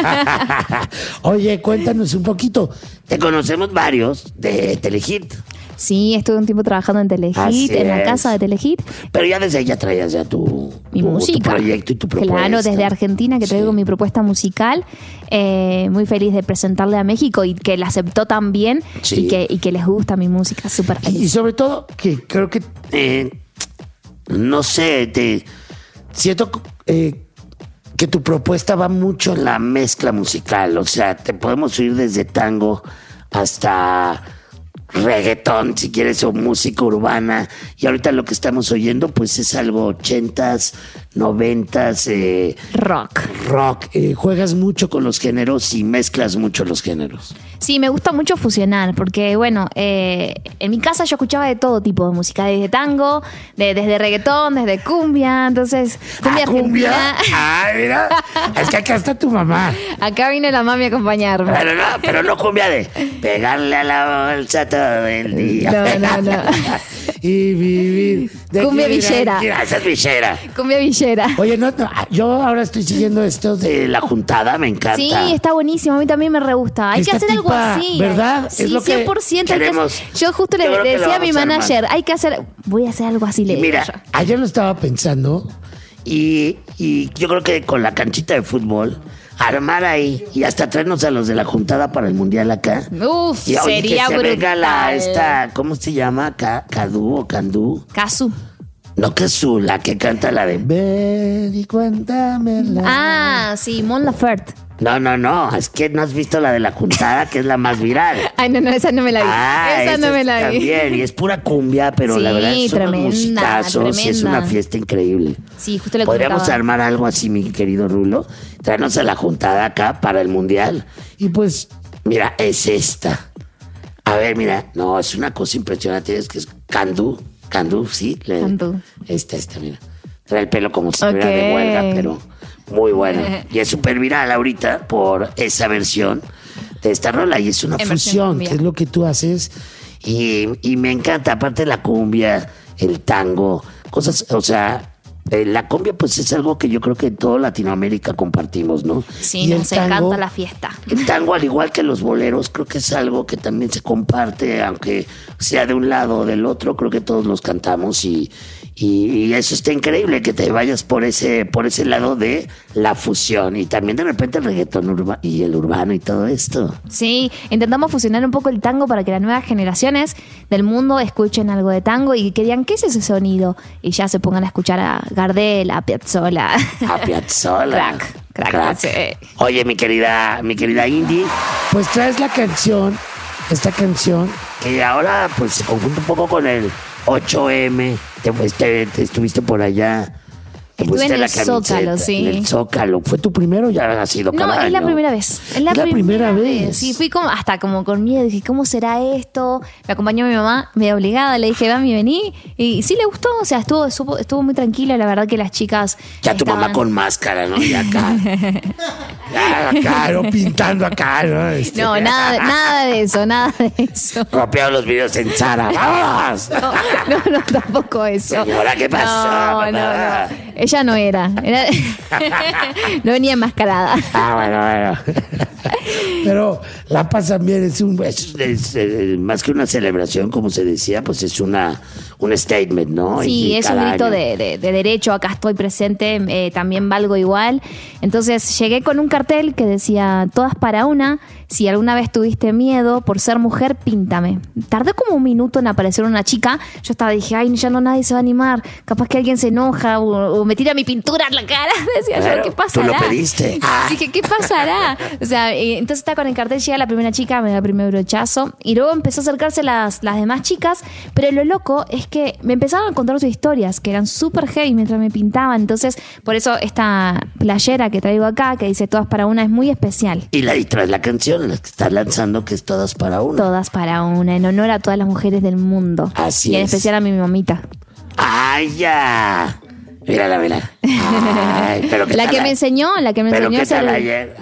Oye, cuéntanos un poquito. Te conocemos varios de Telehit.
Sí, estuve un tiempo trabajando en Telehit,
Así
en la
es.
casa de Telehit.
Pero ya desde ahí ya traías ya tu,
Mi
tu,
música.
tu proyecto y tu propuesta.
Claro, desde Argentina que traigo mi propuesta musical. Eh, muy feliz de presentarle a México y que la aceptó tan bien
Sí.
y, que, y que les gusta mi música. Súper feliz.
Y sobre todo, que creo que, eh, no sé, te siento eh, que tu propuesta va mucho en la mezcla musical. O sea, te podemos ir desde tango hasta reggaetón, si quieres, o música urbana. Y ahorita lo que estamos oyendo, pues es algo ochentas, noventas. Eh,
rock.
Rock. Eh, juegas mucho con los géneros y mezclas mucho los géneros.
Sí, me gusta mucho fusionar, porque bueno, eh, en mi casa yo escuchaba de todo tipo de música, desde tango, de, desde reggaetón, desde cumbia, entonces cumbia
Ah, cumbia.
argentina.
Ay, mira, es que acá está tu mamá.
Acá vine la mami a acompañarme.
Pero no, pero no cumbia de pegarle a la bolsa todo el día.
No, no, no.
Y vivir. de
Cumbia
gira en
villera.
gira. Esa es villera.
Cumbia villera.
Oye, no, no, yo ahora estoy siguiendo esto de la juntada, me encanta.
Sí, está buenísimo, a mí también me re gusta. Hay
Esta
que hacer algo
tipa,
así.
¿verdad?
Sí,
Es lo que
cien por ciento. hay que
queremos.
hacer- Yo justo le
Yo creo que lo
decía a mi
vamos a armar.
manager, hay que hacer, voy a hacer algo así, le
Y
digo
mira,
yo.
ayer lo estaba pensando y, y yo creo que con la canchita de fútbol, armar ahí y hasta traernos a los de la juntada para el mundial acá.
Uf,
Y oye,
sería
que se
brutal.
venga la, esta, ¿cómo se llama? Ca- Cadu o Candú.
Casu.
No, Casu, la que canta la de Ven y cuéntamela.
Ah, sí, Mon Laferte.
No, no, no, es que no has visto la de la juntada, que es la más viral.
Ay, no, no, esa no me la vi.
Ah,
esa no
es
me la vi.
También, y es pura cumbia, pero
Sí,
la verdad son
tremenda,
unos musicazos y es
tremenda.
una fiesta increíble.
Sí, justo le
Podríamos
comentaba.
armar algo así, mi querido Rulo, traernos a la juntada acá para el mundial. Y pues, mira, es esta. A ver, mira, no, es una cosa impresionante, es que es Candú, Candú, sí. Le,
Candú.
Esta, esta, mira. Trae el pelo como si estuviera
Ok.
de huelga, pero muy bueno. Y es súper viral ahorita por esa versión de esta rola. Y es una
En versión
fusión,
cumbia.
que es lo que tú haces. Y, y me encanta, aparte de la cumbia, el tango, cosas, o sea, eh, la cumbia pues es algo que yo creo que en toda Latinoamérica compartimos, ¿no?
Sí,
Y el
nos
tango-
encanta la fiesta.
El tango, al igual que los boleros, creo que es algo que también se comparte, aunque sea de un lado o del otro, creo que todos los cantamos y, y, y eso está increíble, que te vayas por ese, por ese lado de la fusión y también de repente el reggaetón urba- y el urbano y todo esto.
Sí, intentamos fusionar un poco el tango para que las nuevas generaciones del mundo escuchen algo de tango y que digan, ¿qué es ese sonido? Y ya se pongan a escuchar a Gardel, a Piazzolla.
A Piazzolla.
Crack, crack, sí.
Oye, mi querida, mi querida Indy, pues traes la canción, esta canción, que ahora pues se conjunta un poco con el ocho eme, te, fuiste, te estuviste por allá. te
Estuve
pusiste
en
la
el
camiseta,
Zócalo, sí.
En el Zócalo. ¿Fue tu primero o ya ha sido
No,
cada
es la
año?
primera vez. Es la,
¿Es la primera vez?
Sí, fui como hasta como con miedo. Dije, ¿cómo será esto? Me acompañó mi mamá, medio obligada. Le dije, mami, vení. Y sí le gustó. O sea, estuvo, estuvo, estuvo muy tranquila. La verdad que las chicas.
Ya tu
estaban-
mamá con máscara, ¿no? Ya acá. Ya acá, ¿no? Pintando acá, ¿no? Este,
No, nada, nada de eso, nada de eso.
Copiado los videos en Zara. ¡Vamos!
No, no, no, tampoco eso.
Señora, ¿qué pasó?
No, no, no. Ella no era. era no venía enmascarada.
Ah, bueno, bueno. Pero la Paz también es un es, es, eh, más que una celebración, como se decía, pues es una un statement, ¿no?
Sí,
Y
es un
cada
grito
año-
de, de- de derecho, acá estoy presente, eh, también valgo igual. Entonces llegué con un cartel que decía, todas para una, si alguna vez tuviste miedo por ser mujer, píntame. Tardé como un minuto en aparecer una chica, yo estaba, dije, ay, ya no nadie se va a animar, capaz que alguien se enoja o, o me tira mi pintura en la cara. Decía
Claro,
yo, ¿qué
tú
pasará?
lo pediste. Ah.
Dije, ¿qué pasará? O sea, eh, entonces está con el cartel, llega la primera chica, me da el primer brochazo y luego empezó a acercarse las, las demás chicas, pero lo loco es que me empezaron a contar sus historias, que eran súper heavy mientras me pintaban, entonces por eso esta playera que traigo acá, que dice todas para una, es muy especial.
Y la y traes la canción, la que estás lanzando, que es Todas para Una.
Todas para una, en honor a todas las mujeres del mundo.
Así
y en
es.
especial a mi mamita.
¡Ay, ya! Mírala, mírala. Ay, pero ¿qué
La
tal
que
a-
me enseñó, la que me
¿Pero
enseñó
qué
a hacer...
tal ayer?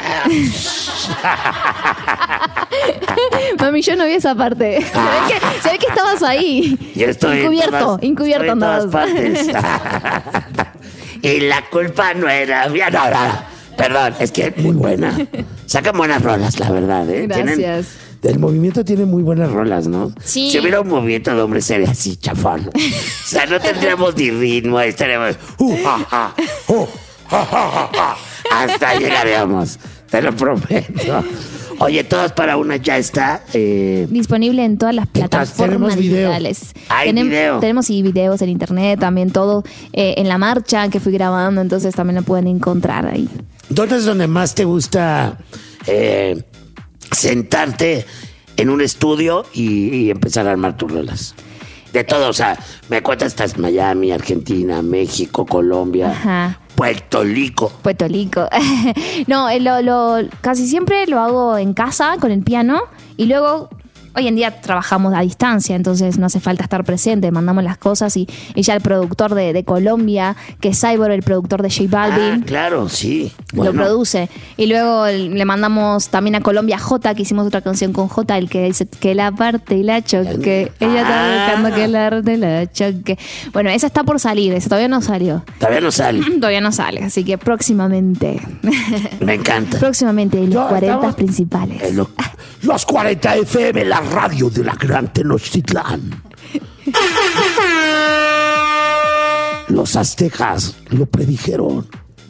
Mami, yo no vi esa parte. Se ve que, se ve que estabas ahí.
Yo estoy en
Encubierto,
todas-
encubierto
estoy en todas
andabas.
partes. Y la culpa no era mía. No, no, no. Perdón, es que es muy buena. Sacan buenas rolas, la verdad. ¿eh?
Gracias.
Tienen, El movimiento tiene muy buenas rolas, ¿no?
Sí.
Si hubiera un movimiento de hombres sería así, chafón. O sea, no tendríamos ni ritmo, estaríamos... Uh, ja, ja, uh, ja, ja, ja, ja. Hasta llegaríamos, te lo prometo. Oye, Todas para Una ya está. Eh...
Disponible en todas las plataformas
tenemos video.
digitales.
Hay
Tenem-
video.
Tenemos y videos en internet, también todo eh, en la marcha que fui grabando, entonces también lo pueden encontrar ahí.
¿Dónde es donde más te gusta eh, sentarte en un estudio y, y empezar a armar tus rolas? De todo, o sea, me cuentas, estás Miami, Argentina, México, Colombia,
Ajá.
Puerto Rico.
Puerto Rico. No, eh, lo, lo, casi siempre lo hago en casa con el piano y luego hoy en día trabajamos a distancia, entonces no hace falta estar presente, mandamos las cosas y, y ya el productor de, de Colombia, que es Cyborg, el productor de J Balvin,
Ah, claro, sí.
lo
Bueno,
produce. Y luego le mandamos también a Colombia a Jota, que hicimos otra canción con Jota, el que dice que la parte y la choque. Ella está
Ah.
buscando que la parte y la choque. Bueno, esa está por salir, esa todavía no salió.
todavía no sale.
Todavía no sale, así que próximamente.
Me encanta.
Próximamente en los
Yo,
cuarenta
estamos-
principales.
En lo- los cuarenta F M, la radio de la Gran Tenochtitlán. Los aztecas lo predijeron.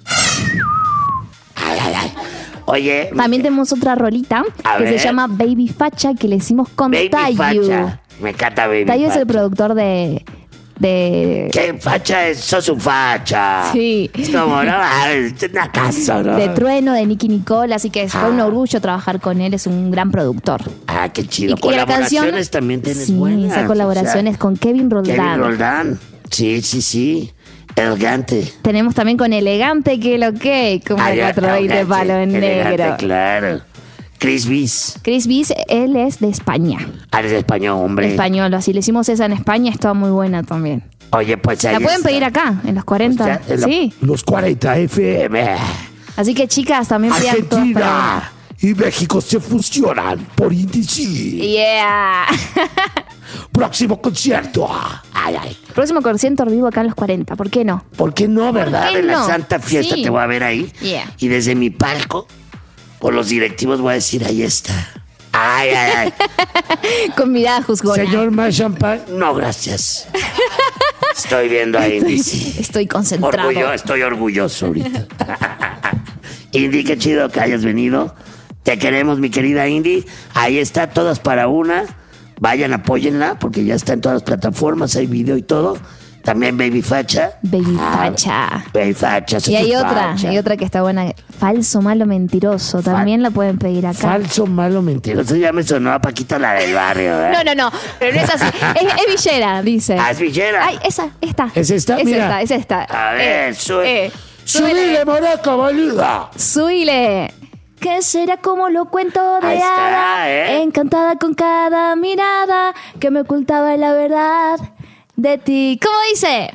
Ay, ay, ay. Oye,
También tenemos otra rolita
A
que
ver.
se llama Baby Facha, que le hicimos con
Baby
Tayu.
Facha. Me encanta Baby
Tayu es
Facha.
el productor de... de
¿Qué facha es? Sos un facha.
Sí.
Es como, no, Ay, es una casa, ¿no?
de Trueno, de Nicky Nicole, así que fue
Ah.
un orgullo trabajar con él, es un gran productor.
Ah, qué chido.
Y- y la
Colaboraciones
canción-
también tienes
sí,
buenas.
esas colaboraciones
o sea,
con Kevin Roldán.
Kevin Roldán. Sí, sí, sí. Elegante.
Tenemos también con Elegante, que lo que, como
Ah,
el
ya,
cuatrocientos veinte
elegante,
palo en
elegante,
negro.
Claro. Chris Bis.
Chris Bis, él es de España.
Ah, eres español, hombre.
Español, así le hicimos esa en España, estaba muy buena también.
Oye, pues ahí
La pueden
está.
pedir acá, en los cuarenta.
Ya, en la-
Sí.
Los cuarenta F M.
Así que chicas, también pidan todas para
Argentina y México se fusionan por Indici.
Yeah.
Próximo concierto. Ay, ay.
Próximo concierto vivo acá en los cuarenta, ¿por qué no?
¿Por qué no, verdad?
qué
En la
no?
Santa Fiesta
Sí.
te voy a ver ahí.
Yeah.
Y desde mi palco, por los directivos voy a decir, ahí está. Ay, ay, ay.
Con mirada juzgona.
Señor, más champán. No, gracias. Estoy viendo a Indy. sí.
Estoy concentrado.
Orgullo, estoy orgulloso ahorita. Indy, qué chido que hayas venido. Te queremos, mi querida Indy. Ahí está, Todas para Una. Vayan, apóyenla, porque ya está en todas las plataformas, hay video y todo. También Baby Facha.
Baby
Ah,
Facha.
Baby Facha.
Y hay
sos
otra,
facha.
hay otra que está buena. Falso, malo, mentiroso. También la pueden pedir acá.
Falso, malo, mentiroso. Ya me sonó a Paquita, la del barrio, ¿eh?
No, no, no, pero no es así. Es, es villera, dice.
Ah, es villera.
Ay, esa, esta.
¿Es esta?
Es
Mira.
esta, es esta.
A ver,
Eh,
sube.
eh,
Subile, moraca, boluda.
Subile. ¿Qué será como lo cuento de
Ahí está,
hada?
¿eh?
Encantada con cada mirada que me ocultaba la verdad de ti. ¿Cómo dice?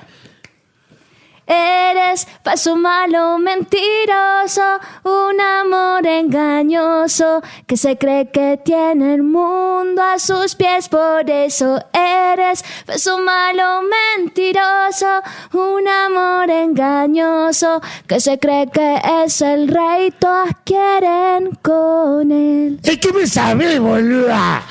Eres falso, malo, mentiroso, un amor engañoso que se cree que tiene el mundo a sus pies. Por eso eres falso, malo, mentiroso, un amor engañoso que se cree que es el rey. Todas quieren con él.
¿Y qué me sabe, boluda?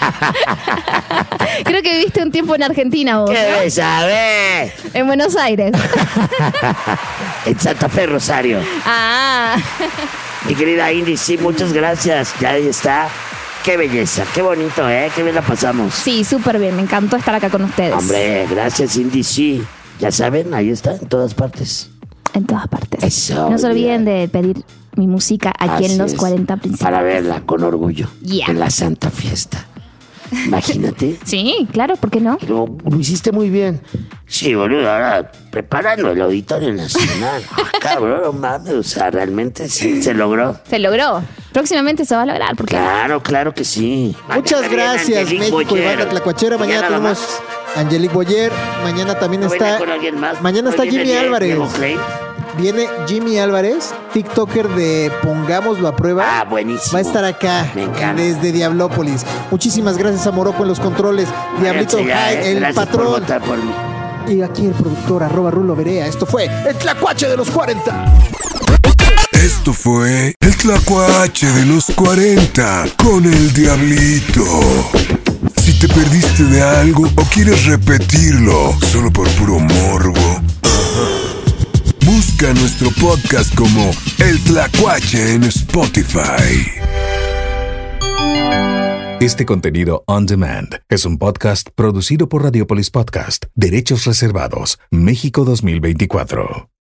Creo que viviste un tiempo en Argentina vos,
¿Qué
¿no?
me sabe?
En Buenos Aires.
En Santa Fe, Rosario.
Ah.
Mi querida Indy, sí, muchas gracias. Ya ahí está. Qué belleza, qué bonito, ¿eh? Qué bien la pasamos.
Sí, súper bien. Me encantó estar acá con ustedes.
Hombre, gracias, Indy, sí. Ya saben, ahí está, en todas partes.
En todas partes.
Eso,
No se
yeah.
olviden de pedir mi música aquí
Así
en los
es.
cuarenta principales.
Para verla con orgullo.
Yeah.
En la Santa Fiesta. Imagínate.
Sí, claro, ¿por qué no?
Lo, lo hiciste muy bien. Sí, boludo, ahora preparando el Auditorio Nacional. Ah, cabrón, no mames, o sea, realmente sí, se logró.
Se logró. Próximamente se va a lograr, porque
Claro, claro que sí.
Muchas
Mañana viene
gracias,
Angelique
México y
Boyer.
Banda Tlacuachera.
¿Y
Mañana
ya nada
tenemos
más?
Angelique Boyer. Mañana también
¿No viene
está.
con alguien más?
Mañana
¿No
está
viene
Jimmy
Die-
Álvarez.
Diego Klein?
Viene Jimmy Álvarez, TikToker de Pongámoslo a Prueba.
Ah, buenísimo.
Va a estar acá
Me encanta.
desde Diablópolis. Muchísimas gracias a Morocco en los controles. Diablito
Váyanse ya,
High,
eh.
el
Gracias por
patrón.
votar por mí.
Y aquí el productor, arroba Rulo Berea. Esto fue el Tlacuache de los cuarenta.
Esto Esto fue el Tlacuache de los cuarenta con el Diablito. Si te perdiste de algo o quieres repetirlo solo por puro morbo, busca nuestro podcast como El Tlacuache en Spotify.
Este contenido on demand es un podcast producido por Radiopolis Podcast, Derechos Reservados, México dos mil veinticuatro.